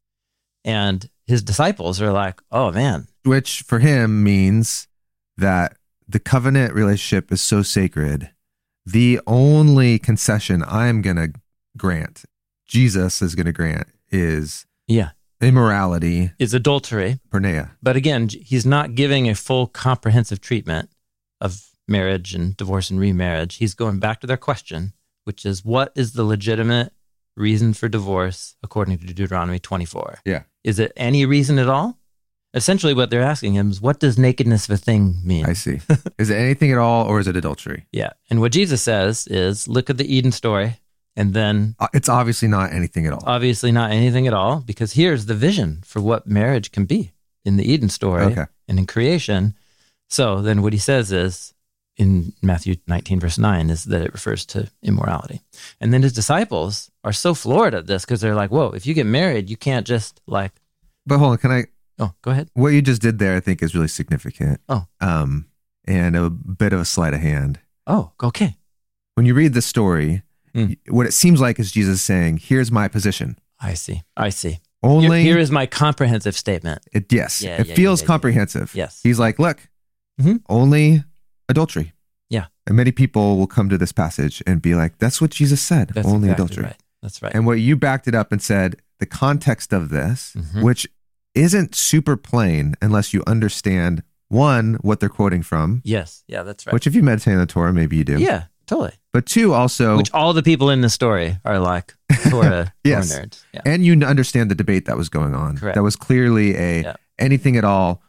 And his disciples are like, oh man. Which for him means that the covenant relationship is so sacred. The only concession I'm going to grant, Jesus is going to grant, is yeah. immorality. Is adultery. Porneia. But again, he's not giving a full comprehensive treatment of marriage and divorce and remarriage. He's going back to their question, which is, what is the legitimate reason for divorce according to Deuteronomy twenty-four? Yeah. Is it any reason at all? Essentially what they're asking him is, what does nakedness of a thing mean? I see. Is it anything at all, or is it adultery? Yeah. And what Jesus says is, look at the Eden story, and then Uh, It's obviously not anything at all. obviously not anything at all, because here's the vision for what marriage can be in the Eden story Okay. and in creation. So then what he says is, in Matthew nineteen, verse nine, is that it refers to immorality. And then his disciples are so floored at this, because they're like, whoa, if you get married, you can't just like... But hold on, can I... Oh, go ahead. What you just did there, I think, is really significant. Oh. Um, and a bit of a sleight of hand. Oh, okay. When you read the story, Mm. what it seems like is Jesus saying, here's my position. I see. I see. Only... Here, here is my comprehensive statement. It, yes. Yeah, it yeah, feels yeah, yeah, comprehensive. yeah. Yes. He's like, look, Mm-hmm. only adultery. Yeah. And many people will come to this passage and be like, that's what Jesus said. That's only exactly adultery. Right. That's right. And what you backed it up and said, the context of this, Mhm. which isn't super plain unless you understand, one, what they're quoting from, Yes. Yeah, that's right. which if you meditate on the Torah, maybe you do. yeah, totally. But two, also, Which all the people in the story are like Torah, Yes. Torah nerds. Yeah. and you understand the debate that was going on. Correct. That was clearly a Yeah. anything at all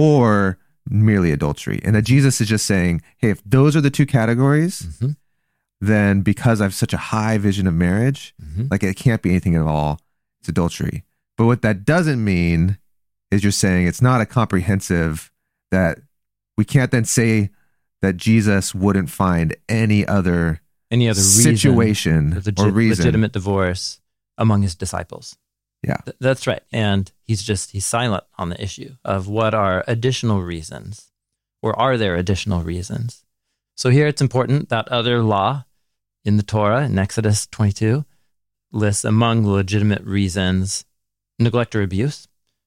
or merely adultery. And that Jesus is just saying, hey, if those are the two categories, Mhm. then because I have such a high vision of marriage, Mhm. like it can't be anything at all. It's adultery. But what that doesn't mean is you're saying it's not a comprehensive, that we can't then say that Jesus wouldn't find any other Any other reason, situation a legi- or reason. legitimate divorce among his disciples. Yeah. Th- that's right. And he's just, he's silent on the issue of what are additional reasons, or are there additional reasons? So here it's important that other law in the Torah, in Exodus twenty-two, lists among legitimate reasons neglect or abuse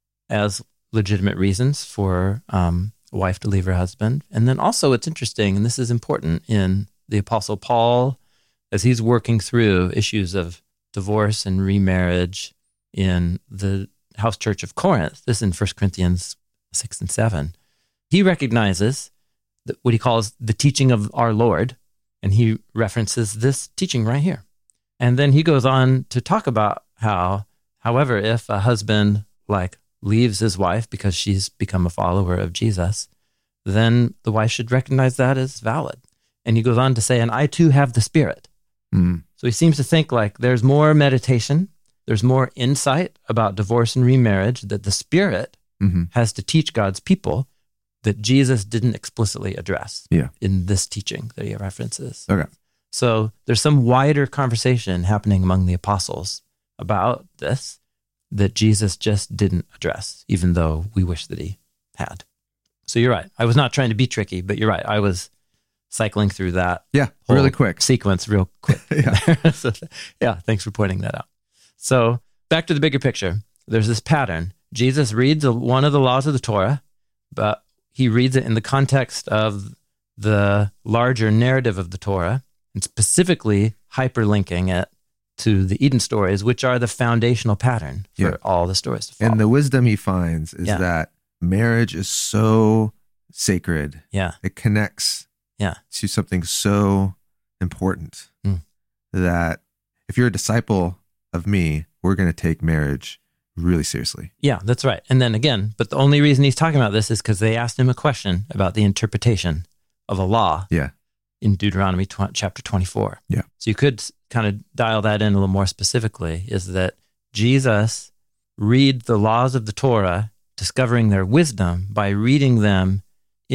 as legitimate reasons for um, a wife to leave her husband. And then also it's interesting, and this is important in the Apostle Paul, as he's working through issues of divorce and remarriage in the house church of Corinth. This is in First Corinthians six and seven. He recognizes that what he calls the teaching of our Lord, and he references this teaching right here. And then he goes on to talk about how, however, if a husband like leaves his wife because she's become a follower of Jesus, then the wife should recognize that as valid. And he goes on to say, and I too have the Spirit. Mm. So he seems to think like there's more meditation, there's more insight about divorce and remarriage that the Spirit Mhm. has to teach God's people that Jesus didn't explicitly address Yeah. in this teaching that he references. Okay. So there's some wider conversation happening among the apostles about this that Jesus just didn't address, even though we wish that he had. So you're right. I was not trying to be tricky, but you're right. I was cycling through that Yeah, whole really quick. sequence real quick. Yeah. So, yeah, thanks for pointing that out. So back to the bigger picture. There's this pattern. Jesus reads a- one of the laws of the Torah, but he reads it in the context of the larger narrative of the Torah, and specifically hyperlinking it to the Eden stories, which are the foundational pattern for Yeah. all the stories to follow. And the wisdom he finds is Yeah. that marriage is so sacred. yeah, It connects Yeah. to something so important Mm. that if you're a disciple of me, we're going to take marriage really seriously. yeah, that's right. And then again, but the only reason he's talking about this is because they asked him a question about the interpretation of a law Yeah. in Deuteronomy tw- chapter twenty-four. Yeah. So you could kind of dial that in a little more specifically, is that Jesus read the laws of the Torah, discovering their wisdom by reading them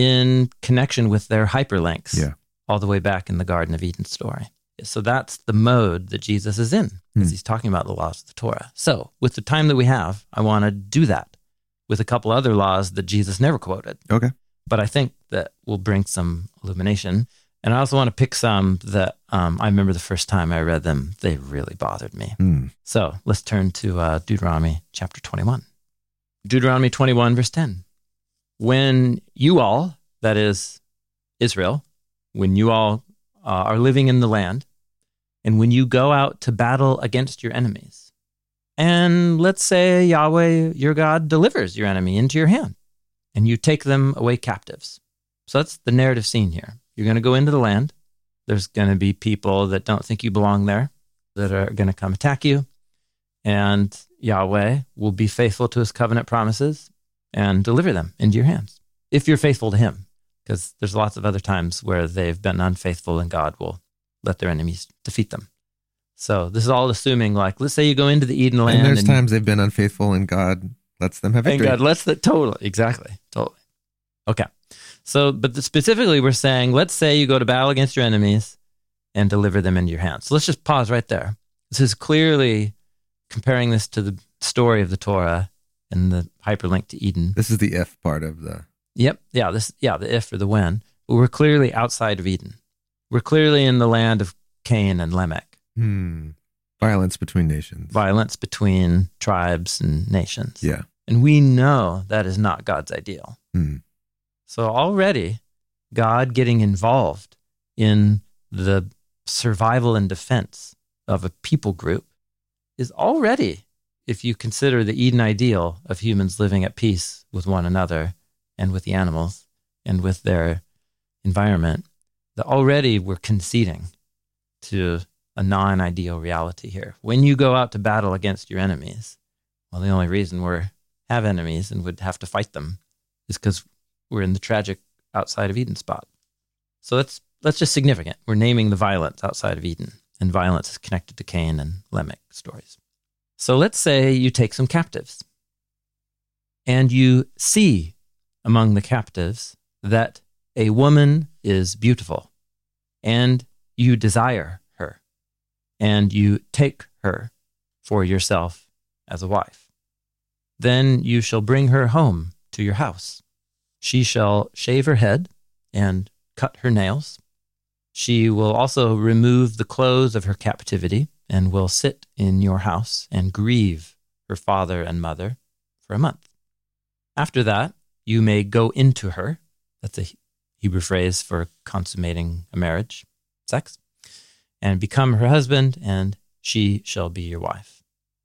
in connection with their hyperlinks, Yeah. all the way back in the Garden of Eden story. So that's the mode that Jesus is in, as Hmm. he's talking about the laws of the Torah. So with the time that we have, I want to do that with a couple other laws that Jesus never quoted. Okay. But I think that will bring some illumination. And I also want to pick some that um, I remember the first time I read them, they really bothered me. Mm. So let's turn to uh, Deuteronomy chapter twenty-one. Deuteronomy twenty-one, verse ten. When you all, that is Israel, when you all uh, are living in the land, and when you go out to battle against your enemies, and let's say Yahweh, your God, delivers your enemy into your hand, and you take them away captives. So that's the narrative scene here. You're going to go into the land. There's going to be people that don't think you belong there that are going to come attack you. And Yahweh will be faithful to his covenant promises and deliver them into your hands, if you're faithful to him. Because there's lots of other times where they've been unfaithful and God will let their enemies defeat them. So this is all assuming, like, let's say you go into the Eden land. And there's and, times they've been unfaithful and God lets them have and victory. God lets the totally, exactly, totally. Okay. So, but the, specifically we're saying, let's say you go to battle against your enemies and deliver them into your hands. So let's just pause right there. This is clearly comparing this to the story of the Torah and the hyperlink to Eden. This is the if part of the... Yep. Yeah. This. Yeah. The if or the when. But we're clearly outside of Eden. We're clearly in the land of Cain and Lamech. Hmm. Violence between nations. Violence between tribes and nations. Yeah. And we know that is not God's ideal. Hmm. So already, God getting involved in the survival and defense of a people group is already if you consider the Eden ideal of humans living at peace with one another and with the animals and with their environment, that already we're conceding to a non-ideal reality here. When you go out to battle against your enemies, well, the only reason we have enemies and would have to fight them is because we're in the tragic outside of Eden spot. So that's that's just significant. We're naming the violence outside of Eden, and violence is connected to Cain and Lamech stories. So let's say you take some captives, and you see among the captives that a woman is beautiful, and you desire her, and you take her for yourself as a wife. Then you shall bring her home to your house. She shall shave her head and cut her nails. She will also remove the clothes of her captivity and will sit in your house and grieve her father and mother for a month. After that, you may go into her. That's a Hebrew phrase for consummating a marriage, sex, and become her husband, and she shall be your wife.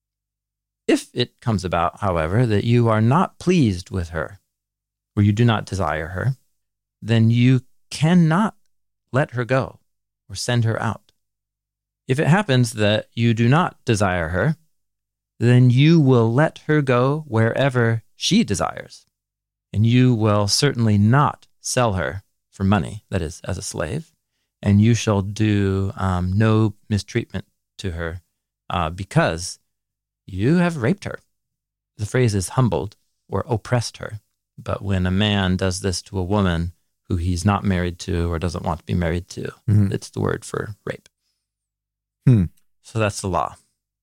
If it comes about, however, that you are not pleased with her, or you do not desire her, then you cannot let her go or send her out. If it happens that you do not desire her, then you will let her go wherever she desires, and you will certainly not sell her for money, that is, as a slave, and you shall do um, no mistreatment to her uh, because you have raped her. The phrase is humbled or oppressed her. But when a man does this to a woman who he's not married to or doesn't want to be married to, mm-hmm. it's the word for rape. Hmm. So that's the law.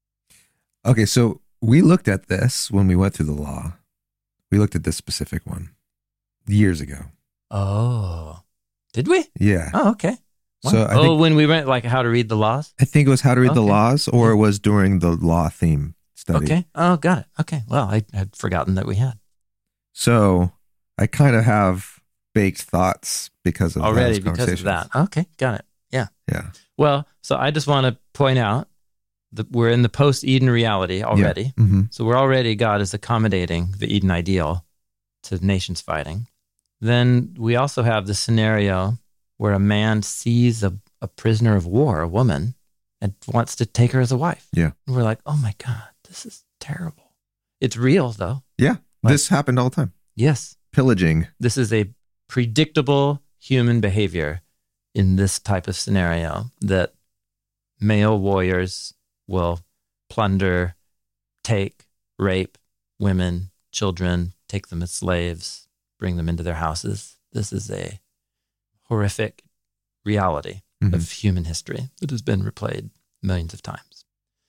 Okay, so we looked at this when we went through the law. We looked at this specific one years ago. Oh, did we? Yeah. Oh, okay. Wow. So I oh, think, when we went like how to read the laws? I think it was how to read okay. the laws, or it was during the law theme study. Okay. Oh, got it. Okay. Well, I had forgotten that we had. So I kind of have baked thoughts because of already those because of that. Okay, got it. Yeah. Yeah. Well, so I just want to point out that we're in the post-Eden reality already. Yeah. Mm-hmm. So we're already, God is accommodating the Eden ideal to nations fighting. Then we also have the scenario where a man sees a, a prisoner of war, a woman, and wants to take her as a wife. Yeah. And we're like, oh my God, this is terrible. It's real though. Yeah. Like, this happened all the time. Yes. Pillaging. This is a predictable human behavior in this type of scenario, that male warriors will plunder, take, rape women, children, take them as slaves, bring them into their houses. This is a horrific reality mm-hmm. of human history that has been replayed millions of times.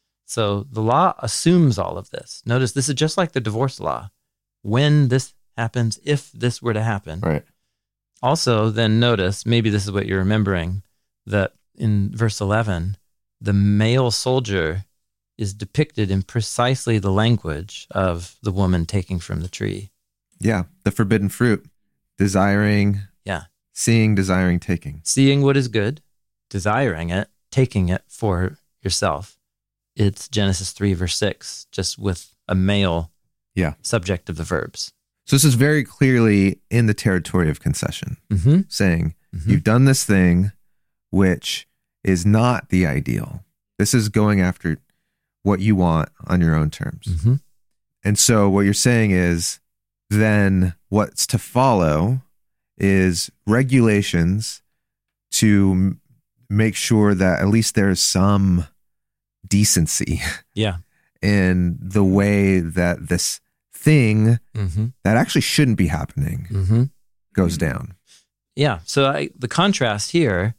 So the law assumes all of this. Notice this is just like the divorce law. When this happens, if this were to happen. Right. Also, then notice, maybe this is what you're remembering, that in verse eleven, the male soldier is depicted in precisely the language of the woman taking from the tree. Yeah, the forbidden fruit, desiring, yeah, seeing, desiring, taking. Seeing what is good, desiring it, taking it for yourself. It's Genesis three, verse six, just with a male yeah. subject of the verbs. So this is very clearly in the territory of concession, mm-hmm. saying, mm-hmm. you've done this thing which is not the ideal. This is going after what you want on your own terms. Mm-hmm. And so what you're saying is, then what's to follow is regulations to m- make sure that at least there's some decency yeah. in the way that this thing mm-hmm. that actually shouldn't be happening mm-hmm. goes down. Yeah. So I, the contrast here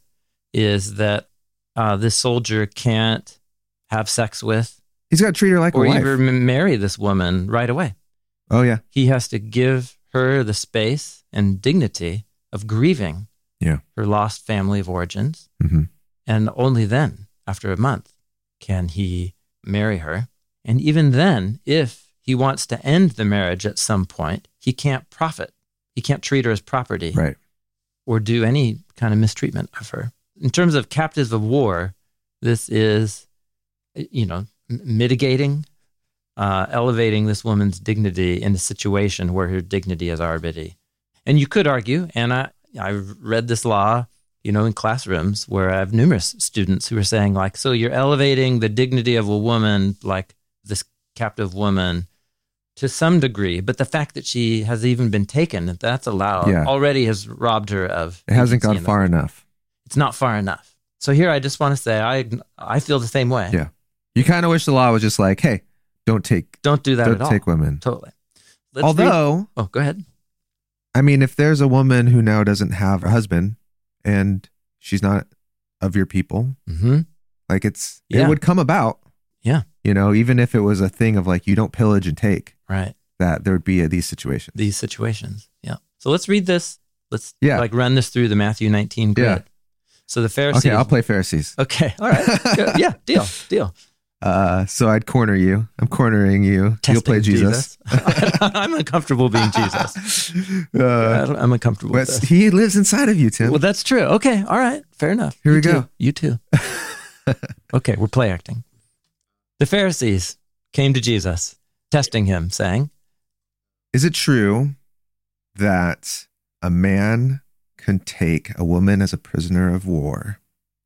is that uh, this soldier can't have sex with. He's got to treat her like a wife. Or even marry this woman right away. Oh, yeah. He has to give her the space and dignity of grieving yeah. her lost family of origins. Mm-hmm. And only then, after a month, can he marry her. And even then, if he wants to end the marriage at some point, he can't profit. He can't treat her as property. Right. Or do any kind of mistreatment of her. In terms of captives of war, this is, you know, mitigating uh, elevating this woman's dignity in a situation where her dignity is already. And you could argue, and I, I've read this law, you know, in classrooms where I have numerous students who are saying like, so you're elevating the dignity of a woman, like this captive woman, to some degree, but the fact that she has even been taken, if that's allowed, Yeah. already has robbed her of. It hasn't gone agency in the far world. enough. It's not far enough. So here, I just want to say, I I feel the same way. Yeah. You kind of wish the law was just like, hey, don't take, Don't do that don't at all. take women. Totally. Let's Although, read- oh, go ahead. I mean, if there's a woman who now doesn't have a husband and she's not of your people, Mm-hmm. like it's, Yeah. it would come about. Yeah. You know, even if it was a thing of like, you don't pillage and take, Right. that there would be these situations. These situations. Yeah. So let's read this. Let's Yeah. like run this through the Matthew nineteen grid. Yeah. So the Pharisees. Okay, I'll play Pharisees. Okay. All right. Good. Yeah. Deal. Deal. Uh, so I'd corner you. I'm cornering you. You'll play Testing Jesus. I'm uncomfortable being Jesus. I Uh, don't- I'm uncomfortable but with this. he lives inside of you, Tim. Well, that's true. Okay. All right. Fair enough. Here You we too. go. You too. Okay. We're play acting. The Pharisees came to Jesus, testing him, saying, Is it true that a man can take a woman as a prisoner of war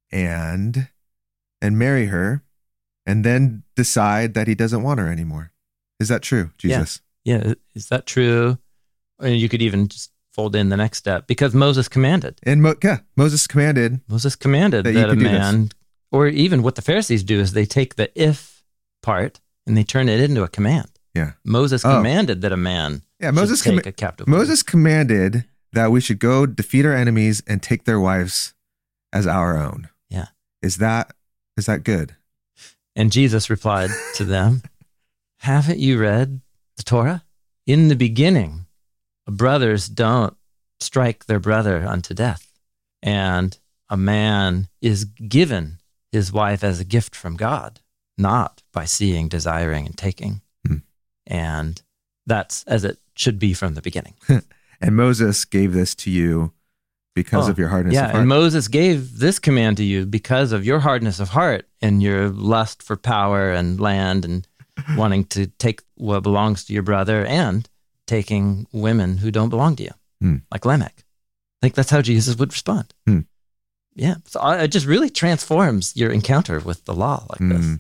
and and marry her and then decide that he doesn't want her anymore? Is that true, Jesus? yeah, is that true? Or you could even just fold in the next step, because Moses commanded. And Mo- yeah, Moses commanded. Moses commanded That that, you a could do this. man, or even what the Pharisees do is they take the if part and they turn it into a command. Yeah. Moses Oh. commanded that a man Yeah, Moses should take comma- a captive woman. Moses commanded that we should go defeat our enemies and take their wives as our own. Yeah. Is that is that good? And Jesus replied to them, haven't you read the Torah? In the beginning, brothers don't strike their brother unto death. And a man is given his wife as a gift from God, not by seeing, desiring, and taking. Hmm. And that's as it should be from the beginning. And Moses gave this to you because Oh, of your hardness yeah, of heart. and Moses gave this command to you because of your hardness of heart and your lust for power and land and wanting to take what belongs to your brother and taking women who don't belong to you, Hmm. like Lamech. I think that's how Jesus would respond. Hmm. Yeah, so I- it just really transforms your encounter with the law like this. Mm.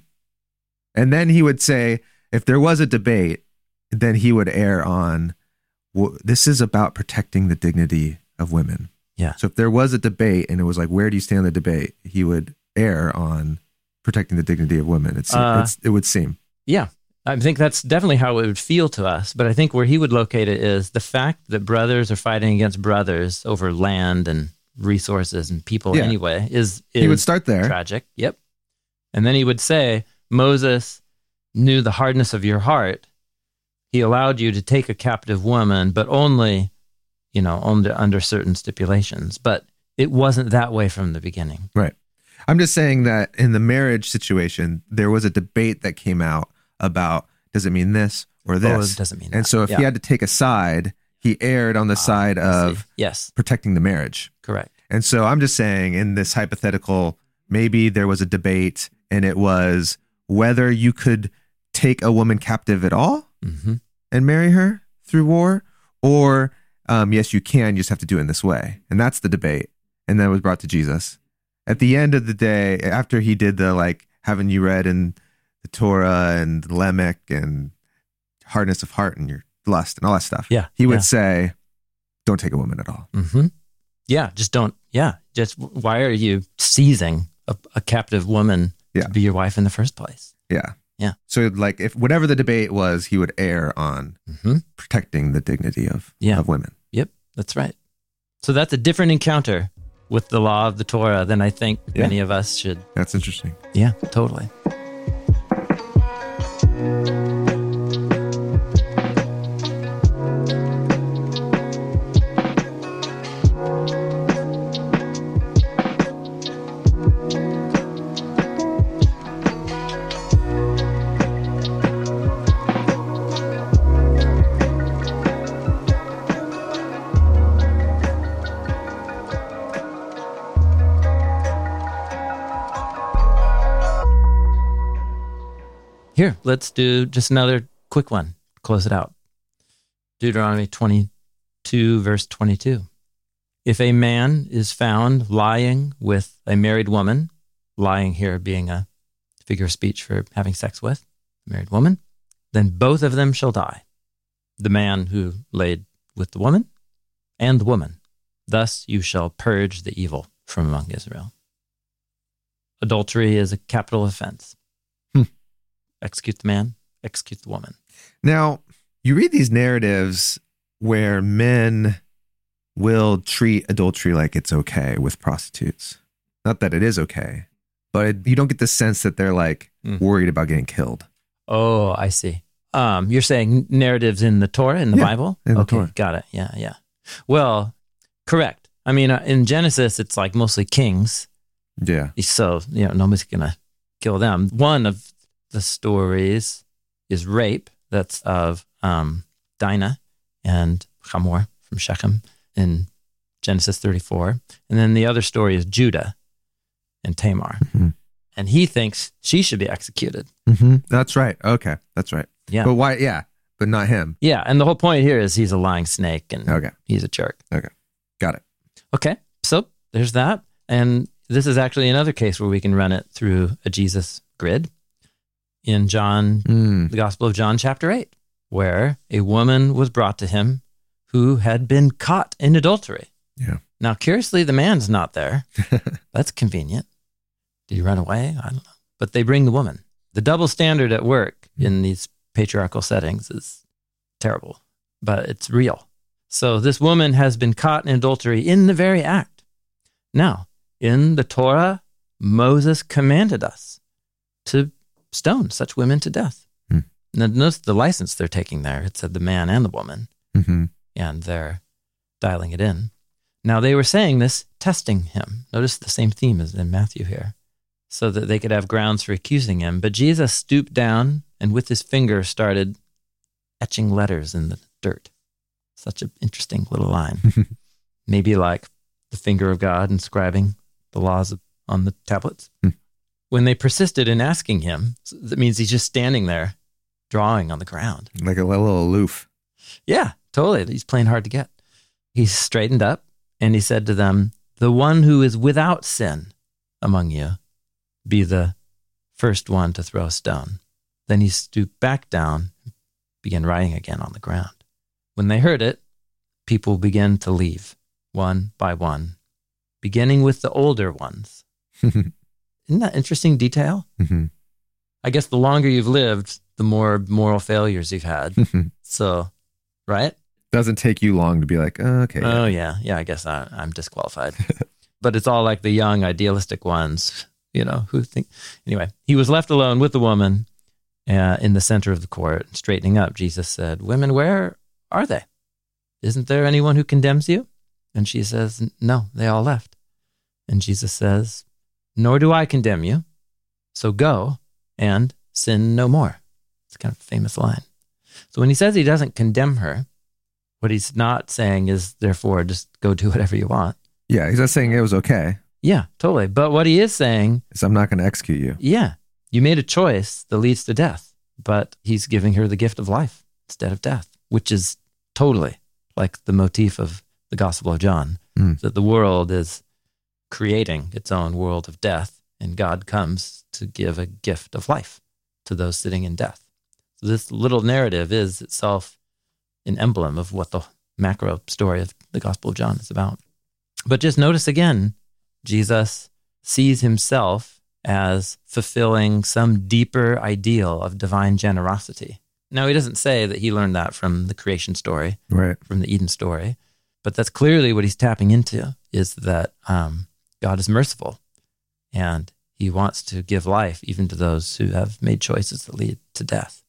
And then he would say, if there was a debate, then he would err on, well, this is about protecting the dignity of women. Yeah. So if there was a debate and it was like, where do you stand on the debate? He would err on protecting the dignity of women. It's, Uh, it's it would seem. Yeah, I think that's definitely how it would feel to us. But I think where he would locate it is the fact that brothers are fighting against brothers over land and resources and people Yeah. anyway is, is He would start there. tragic. Yep. And then he would say, Moses knew the hardness of your heart. He allowed you to take a captive woman, but only, you know, under, under certain stipulations. But it wasn't that way from the beginning. Right. I'm just saying that in the marriage situation, there was a debate that came out about, does it mean this or this? Oh, it doesn't mean And that. so if Yeah. he had to take a side, he erred on the side I see. of Yes, protecting the marriage. correct. And so I'm just saying, in this hypothetical, maybe there was a debate and it was whether you could take a woman captive at all hmm and marry her through war, or um, yes, you can, you just have to do it in this way. And that's the debate. And then it was brought to Jesus. At the end of the day, after he did the, like, haven't you read in the Torah and Lamech and hardness of heart and your lust and all that stuff, Yeah, he would yeah. say, don't take a woman at all. hmm Yeah, just don't. Yeah, just why are you seizing a, a captive woman Yeah. to be your wife in the first place? Yeah. Yeah. So, like, if whatever the debate was, he would err on hmm protecting the dignity of, Yeah. of women. Yep, that's right. So that's a different encounter with the law of the Torah than I think Yeah. many of us should. That's interesting. Yeah, totally. Here, let's do just another quick one. Close it out. Deuteronomy twenty-two, verse twenty-two. If a man is found lying with a married woman, lying here being a figure of speech for having sex with a married woman, then both of them shall die, the man who laid with the woman and the woman. Thus you shall purge the evil from among Israel. Adultery is a capital offense. Hmm. Execute the man, execute the woman. Now, you read these narratives where men will treat adultery like it's okay with prostitutes. Not that it is okay, but it, you don't get the sense that they're like mm. worried about getting killed. Oh, I see. Um, you're saying narratives in the Torah, in the yeah, Bible? In the okay, Torah. Got it. Yeah, yeah. Well, correct. I mean, uh, in Genesis, it's like mostly kings. Yeah. So, you know, nobody's going to kill them. One of the stories is rape. That's of um, Dinah and Hamor from Shechem in Genesis thirty-four. And then the other story is Judah and Tamar. Mm-hmm. And he thinks she should be executed. Mm-hmm. That's right. Okay. That's right. Yeah. But why? Yeah. But not him. Yeah. And the whole point here is he's a lying snake and okay. he's a jerk. Okay. Got it. Okay. So there's that. And this is actually another case where we can run it through a Jesus grid in John, mm. the Gospel of John, chapter eight, where a woman was brought to him who had been caught in adultery. Yeah. Now, curiously, the man's not there. That's convenient. Did he run away? I don't know. But they bring the woman. The double standard at work in these patriarchal settings is terrible, but it's real. So this woman has been caught in adultery in the very act. Now, in the Torah, Moses commanded us to stone such women to death. Hmm. Now, notice the license they're taking there. It said the man and the woman, mm-hmm. and they're dialing it in. Now, they were saying this, testing him. Notice the same theme as in Matthew here, so that they could have grounds for accusing him. But Jesus stooped down and with his finger started etching letters in the dirt. Such an interesting little line. Maybe like the finger of God inscribing the laws on the tablets. Hmm. When they persisted in asking him, that means he's just standing there drawing on the ground. Like a little aloof. Yeah, totally. He's playing hard to get. He straightened up and he said to them, the one who is without sin among you, be the first one to throw a stone. Then he stooped back down, began writing again on the ground. When they heard it, people began to leave, one by one, beginning with the older ones. Isn't that interesting detail? Mm-hmm. I guess the longer you've lived, the more moral failures you've had. So, right? Doesn't take you long to be like, oh, okay. Oh, yeah. Yeah, I guess I, I'm disqualified. But it's all like the young, idealistic ones, you know, who think... Anyway, he was left alone with the woman uh, in the center of the court. Straightening up, Jesus said, women, where are they? Isn't there anyone who condemns you? And she says, no, they all left. And Jesus says, nor do I condemn you. So go and sin no more. It's kind of a famous line. So when he says he doesn't condemn her, what he's not saying is, therefore, just go do whatever you want. Yeah, he's not saying it was okay. Yeah, totally. But what he is saying is, I'm not going to execute you. Yeah, you made a choice that leads to death, but he's giving her the gift of life instead of death, which is totally like the motif of the Gospel of John, mm. that the world is creating its own world of death, and God comes to give a gift of life to those sitting in death. So this little narrative is itself an emblem of what the macro story of the Gospel of John is about. But just notice again, Jesus sees himself as fulfilling some deeper ideal of divine generosity. Now, he doesn't say that he learned that from the creation story, right, from the Eden story, but that's clearly what he's tapping into, is that um, God is merciful, and he wants to give life even to those who have made choices that lead to death.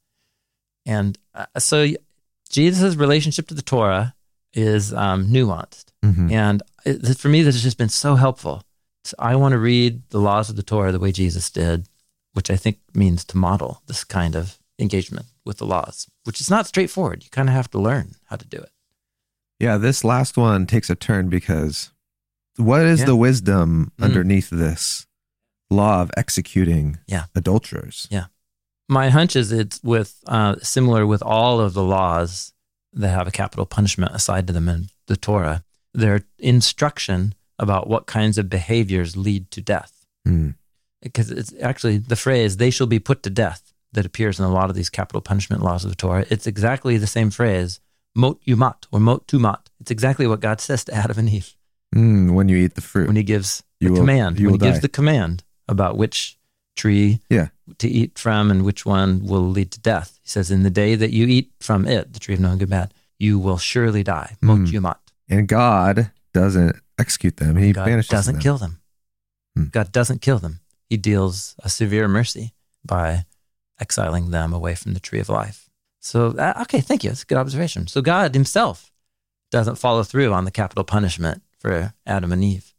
And uh, so Jesus' relationship to the Torah is um, nuanced. Mm-hmm. And it, for me, this has just been so helpful. So I want to read the laws of the Torah the way Jesus did, which I think means to model this kind of engagement with the laws, which is not straightforward. You kind of have to learn how to do it. Yeah, this last one takes a turn because what is Yeah. the wisdom Mm. underneath this law of executing Yeah. adulterers? Yeah. My hunch is it's with uh, similar with all of the laws that have a capital punishment assigned to them in the Torah. Their instruction about what kinds of behaviors lead to death. Mm. Because it's actually the phrase, they shall be put to death, that appears in a lot of these capital punishment laws of the Torah. It's exactly the same phrase, mot yumat, or mot tumat. It's exactly what God says to Adam and Eve. Mm, when you eat the fruit. When he gives you the will, command, you when will he gives die. the command about which tree Yeah. to eat from and which one will lead to death. He says, in the day that you eat from it, the tree of knowing good and bad, you will surely die. Mot Mm. yumat. And God doesn't execute them. He God banishes doesn't them. kill them. Hmm. God doesn't kill them. He deals a severe mercy by exiling them away from the tree of life. So, uh, okay, thank you. That's a good observation. So God himself doesn't follow through on the capital punishment for Adam and Eve.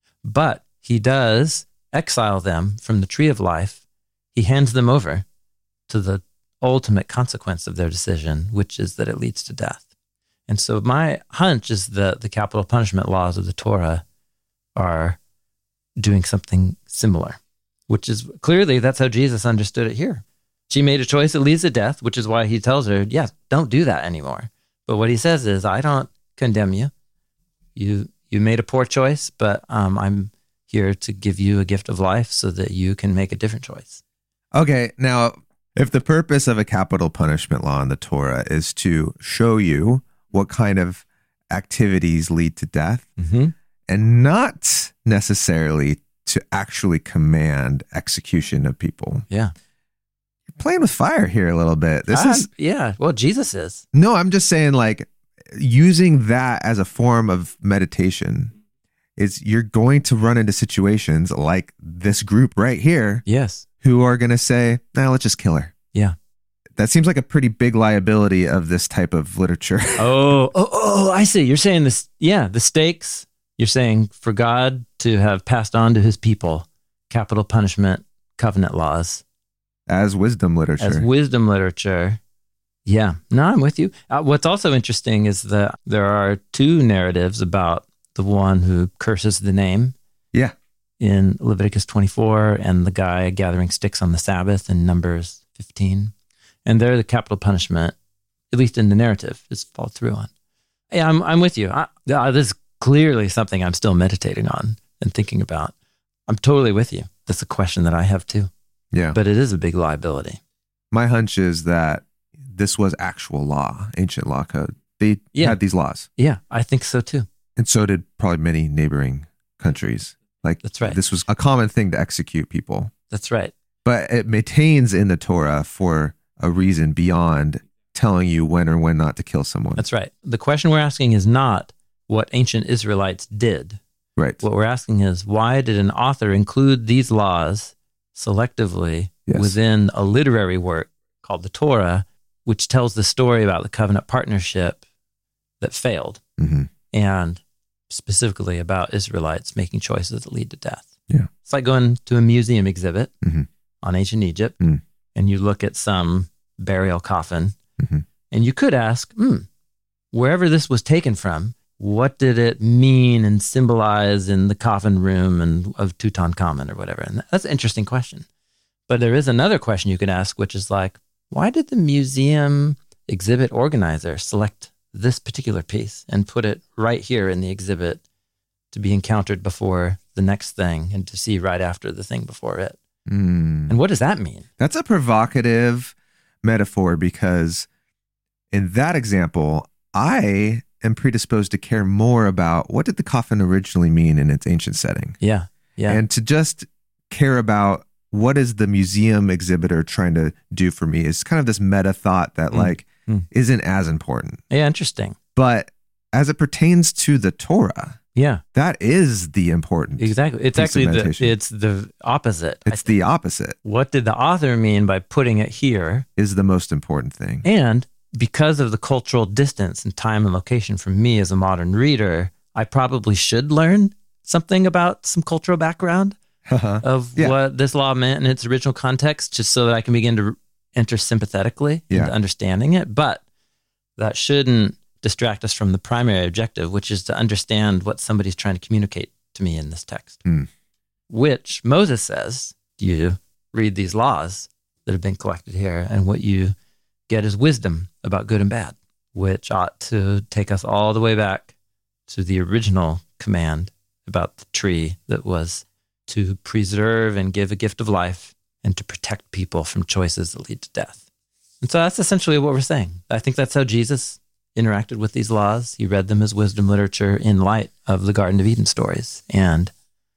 But he does exile them from the tree of life. He hands them over to the ultimate consequence of their decision, which is that it leads to death. And so my hunch is that the capital punishment laws of the Torah are doing something similar, which is clearly that's how Jesus understood it here. She made a choice that leads to death, which is why he tells her, yeah, don't do that anymore. But what he says is, I don't condemn you. You you made a poor choice, but um, I'm here to give you a gift of life so that you can make a different choice. Okay, now, if the purpose of a capital punishment law in the Torah is to show you what kind of activities lead to death, Mm-hmm. and not necessarily to actually command execution of people. Yeah. You're playing with fire here a little bit. This Ah, is yeah. Well, Jesus is. no, I'm just saying, like, using that as a form of meditation is you're going to run into situations like this group right here Yes. who are going to say, nah, let's just kill her. Yeah. That seems like a pretty big liability of this type of literature. Oh, oh, oh, I see. You're saying this. Yeah. The stakes, you're saying for God to have passed on to his people capital punishment covenant laws As wisdom literature. as wisdom literature. Yeah. No, I'm with you. Uh, what's also interesting is that there are two narratives about the one who curses the name yeah. in Leviticus twenty-four and the guy gathering sticks on the Sabbath in Numbers fifteen. And there the capital punishment, at least in the narrative, is followed through on. Yeah, I'm I'm with you. I, uh, this is clearly something I'm still meditating on and thinking about. I'm totally with you. That's a question that I have too. Yeah. But it is a big liability. My hunch is that this was actual law, ancient law code. They Yeah. had these laws. Yeah, I think so too. And so did probably many neighboring countries. Like, That's right. This was a common thing to execute people. That's right. But it maintains in the Torah for a reason beyond telling you when or when not to kill someone. That's right. The question we're asking is not what ancient Israelites did. right. What we're asking is, why did an author include these laws selectively Yes. within a literary work called the Torah, which tells the story about the covenant partnership that failed, hmm and specifically about Israelites making choices that lead to death. Yeah. It's like going to a museum exhibit Mhm. on ancient Egypt, Mm. and you look at some burial coffin, Mhm. and you could ask, hmm, wherever this was taken from, what did it mean and symbolize in the coffin room and of Tutankhamun or whatever? And that's an interesting question. But there is another question you could ask, which is like, why did the museum exhibit organizer select this particular piece and put it right here in the exhibit to be encountered before the next thing and to see right after the thing before it? Mm. And what does that mean? That's a provocative metaphor because in that example, I am predisposed to care more about what did the coffin originally mean in its ancient setting. Yeah, yeah. And to just care about what is the museum exhibitor trying to do for me is kind of this meta thought that Mm. like Mm. isn't as important. yeah, interesting. But as it pertains to the Torah, Yeah, that is the important. exactly. It's piece of actually the, meditation. it's the opposite. I It's the opposite what did the author mean by putting it here? is the most important thing. And because of the cultural distance and time and location from me as a modern reader, I probably should learn something about some cultural background of Yeah. what this law meant in its original context, just so that I can begin to enter sympathetically Yeah. into understanding it. But that shouldn't distract us from the primary objective, which is to understand what somebody's trying to communicate to me in this text. Mm. Which Moses says, you read these laws that have been collected here. And what you get is wisdom about good and bad, which ought to take us all the way back to the original command about the tree that was to preserve and give a gift of life and to protect people from choices that lead to death. And so that's essentially what we're saying. I think that's how Jesus interacted with these laws. He read them as wisdom literature in light of the Garden of Eden stories. And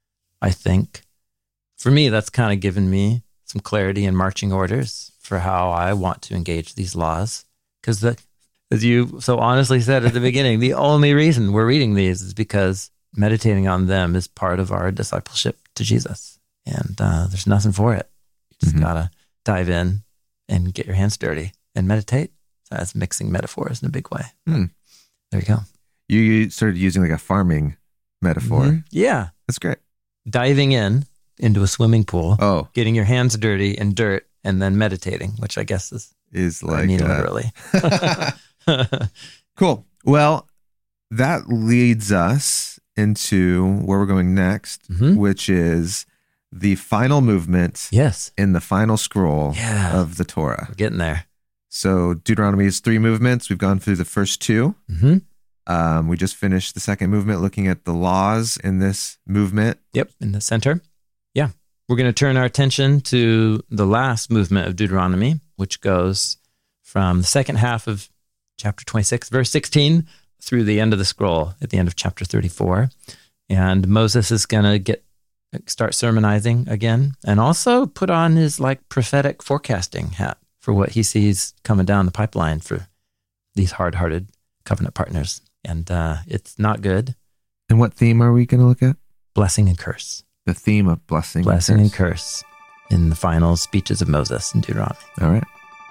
I think for me, that's kind of given me some clarity and marching orders for how I want to engage these laws. Because the, as you so honestly said at the beginning, the only reason we're reading these is because meditating on them is part of our discipleship to Jesus. And uh, there's nothing for it. You just mm-hmm. got to dive in and get your hands dirty and meditate. So that's mixing metaphors in a big way. Mm. There you go. You started using like a farming metaphor. Mm-hmm. Yeah. That's great. Diving in into a swimming pool, oh. getting your hands dirty in dirt, and then meditating, which I guess is, is like, I mean uh, literally. Cool. Well, that leads us into where we're going next, mm-hmm. which is the final movement yes. in the final scroll yeah. of the Torah. We're getting there. So Deuteronomy is three movements. We've gone through the first two. Mm-hmm. Um, we just finished the second movement, looking at the laws in this movement. Yep, in the center. Yeah. We're going to turn our attention to the last movement of Deuteronomy, which goes from the second half of chapter twenty-six, verse sixteen, through the end of the scroll at the end of chapter thirty-four. And Moses is going to get start sermonizing again and also put on his like prophetic forecasting hat for what he sees coming down the pipeline for these hard-hearted covenant partners. And uh, it's not good. And what theme are we going to look at? Blessing and curse. The theme of blessing, blessing and curse. and curse in the final speeches of Moses in Deuteronomy. All right.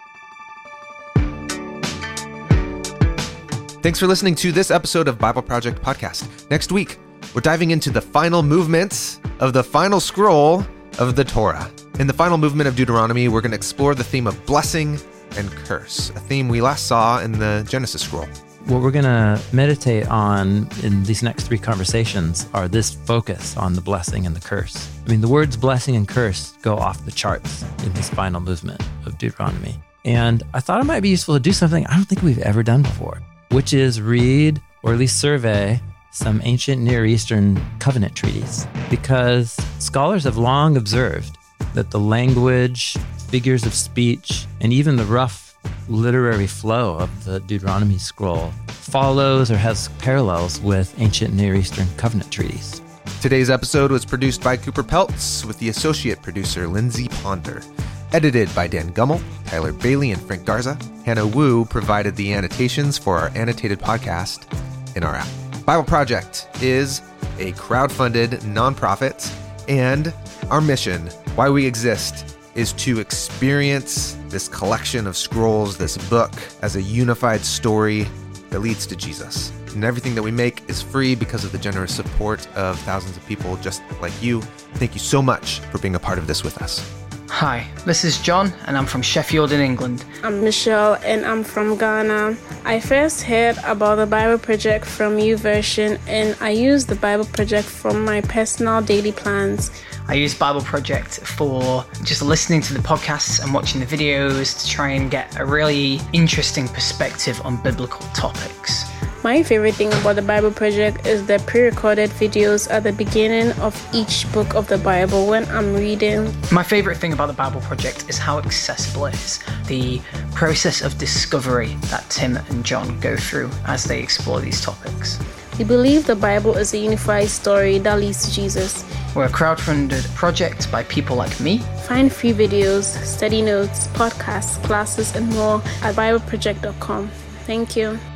Thanks for listening to this episode of Bible Project Podcast. Next week, we're diving into the final movements of the final scroll of the Torah. In the final movement of Deuteronomy, we're going to explore the theme of blessing and curse, a theme we last saw in the Genesis scroll. What we're going to meditate on in these next three conversations are this focus on the blessing and the curse. I mean, the words blessing and curse go off the charts in this final movement of Deuteronomy. And I thought it might be useful to do something I don't think we've ever done before, which is read, or at least survey, some ancient Near Eastern covenant treaties, because scholars have long observed that the language, figures of speech, and even the rough literary flow of the Deuteronomy scroll follows or has parallels with ancient Near Eastern covenant treaties. Today's episode was produced by Cooper Peltz with the associate producer Lindsay Ponder. Edited by Dan Gummel, Tyler Bailey, and Frank Garza. Hannah Wu provided the annotations for our annotated podcast in our app. Bible Project is a crowd-funded nonprofit, and our mission, why we exist, is to experience this collection of scrolls, this book, as a unified story that leads to Jesus. And everything that we make is free because of the generous support of thousands of people just like you. Thank you so much for being a part of this with us. Hi, this is John, and I'm from Sheffield in England. I'm Michelle, and I'm from Ghana. I first heard about the Bible Project from YouVersion, and I use the Bible Project for my personal daily plans. I use Bible Project for just listening to the podcasts and watching the videos to try and get a really interesting perspective on biblical topics. My favorite thing about the Bible Project is the pre-recorded videos at the beginning of each book of the Bible when I'm reading. My favorite thing about the Bible Project is how accessible it is. The process of discovery that Tim and John go through as they explore these topics. We believe the Bible is a unified story that leads to Jesus. We're a crowd-funded project by people like me. Find free videos, study notes, podcasts, classes, and more at bible project dot com. Thank you.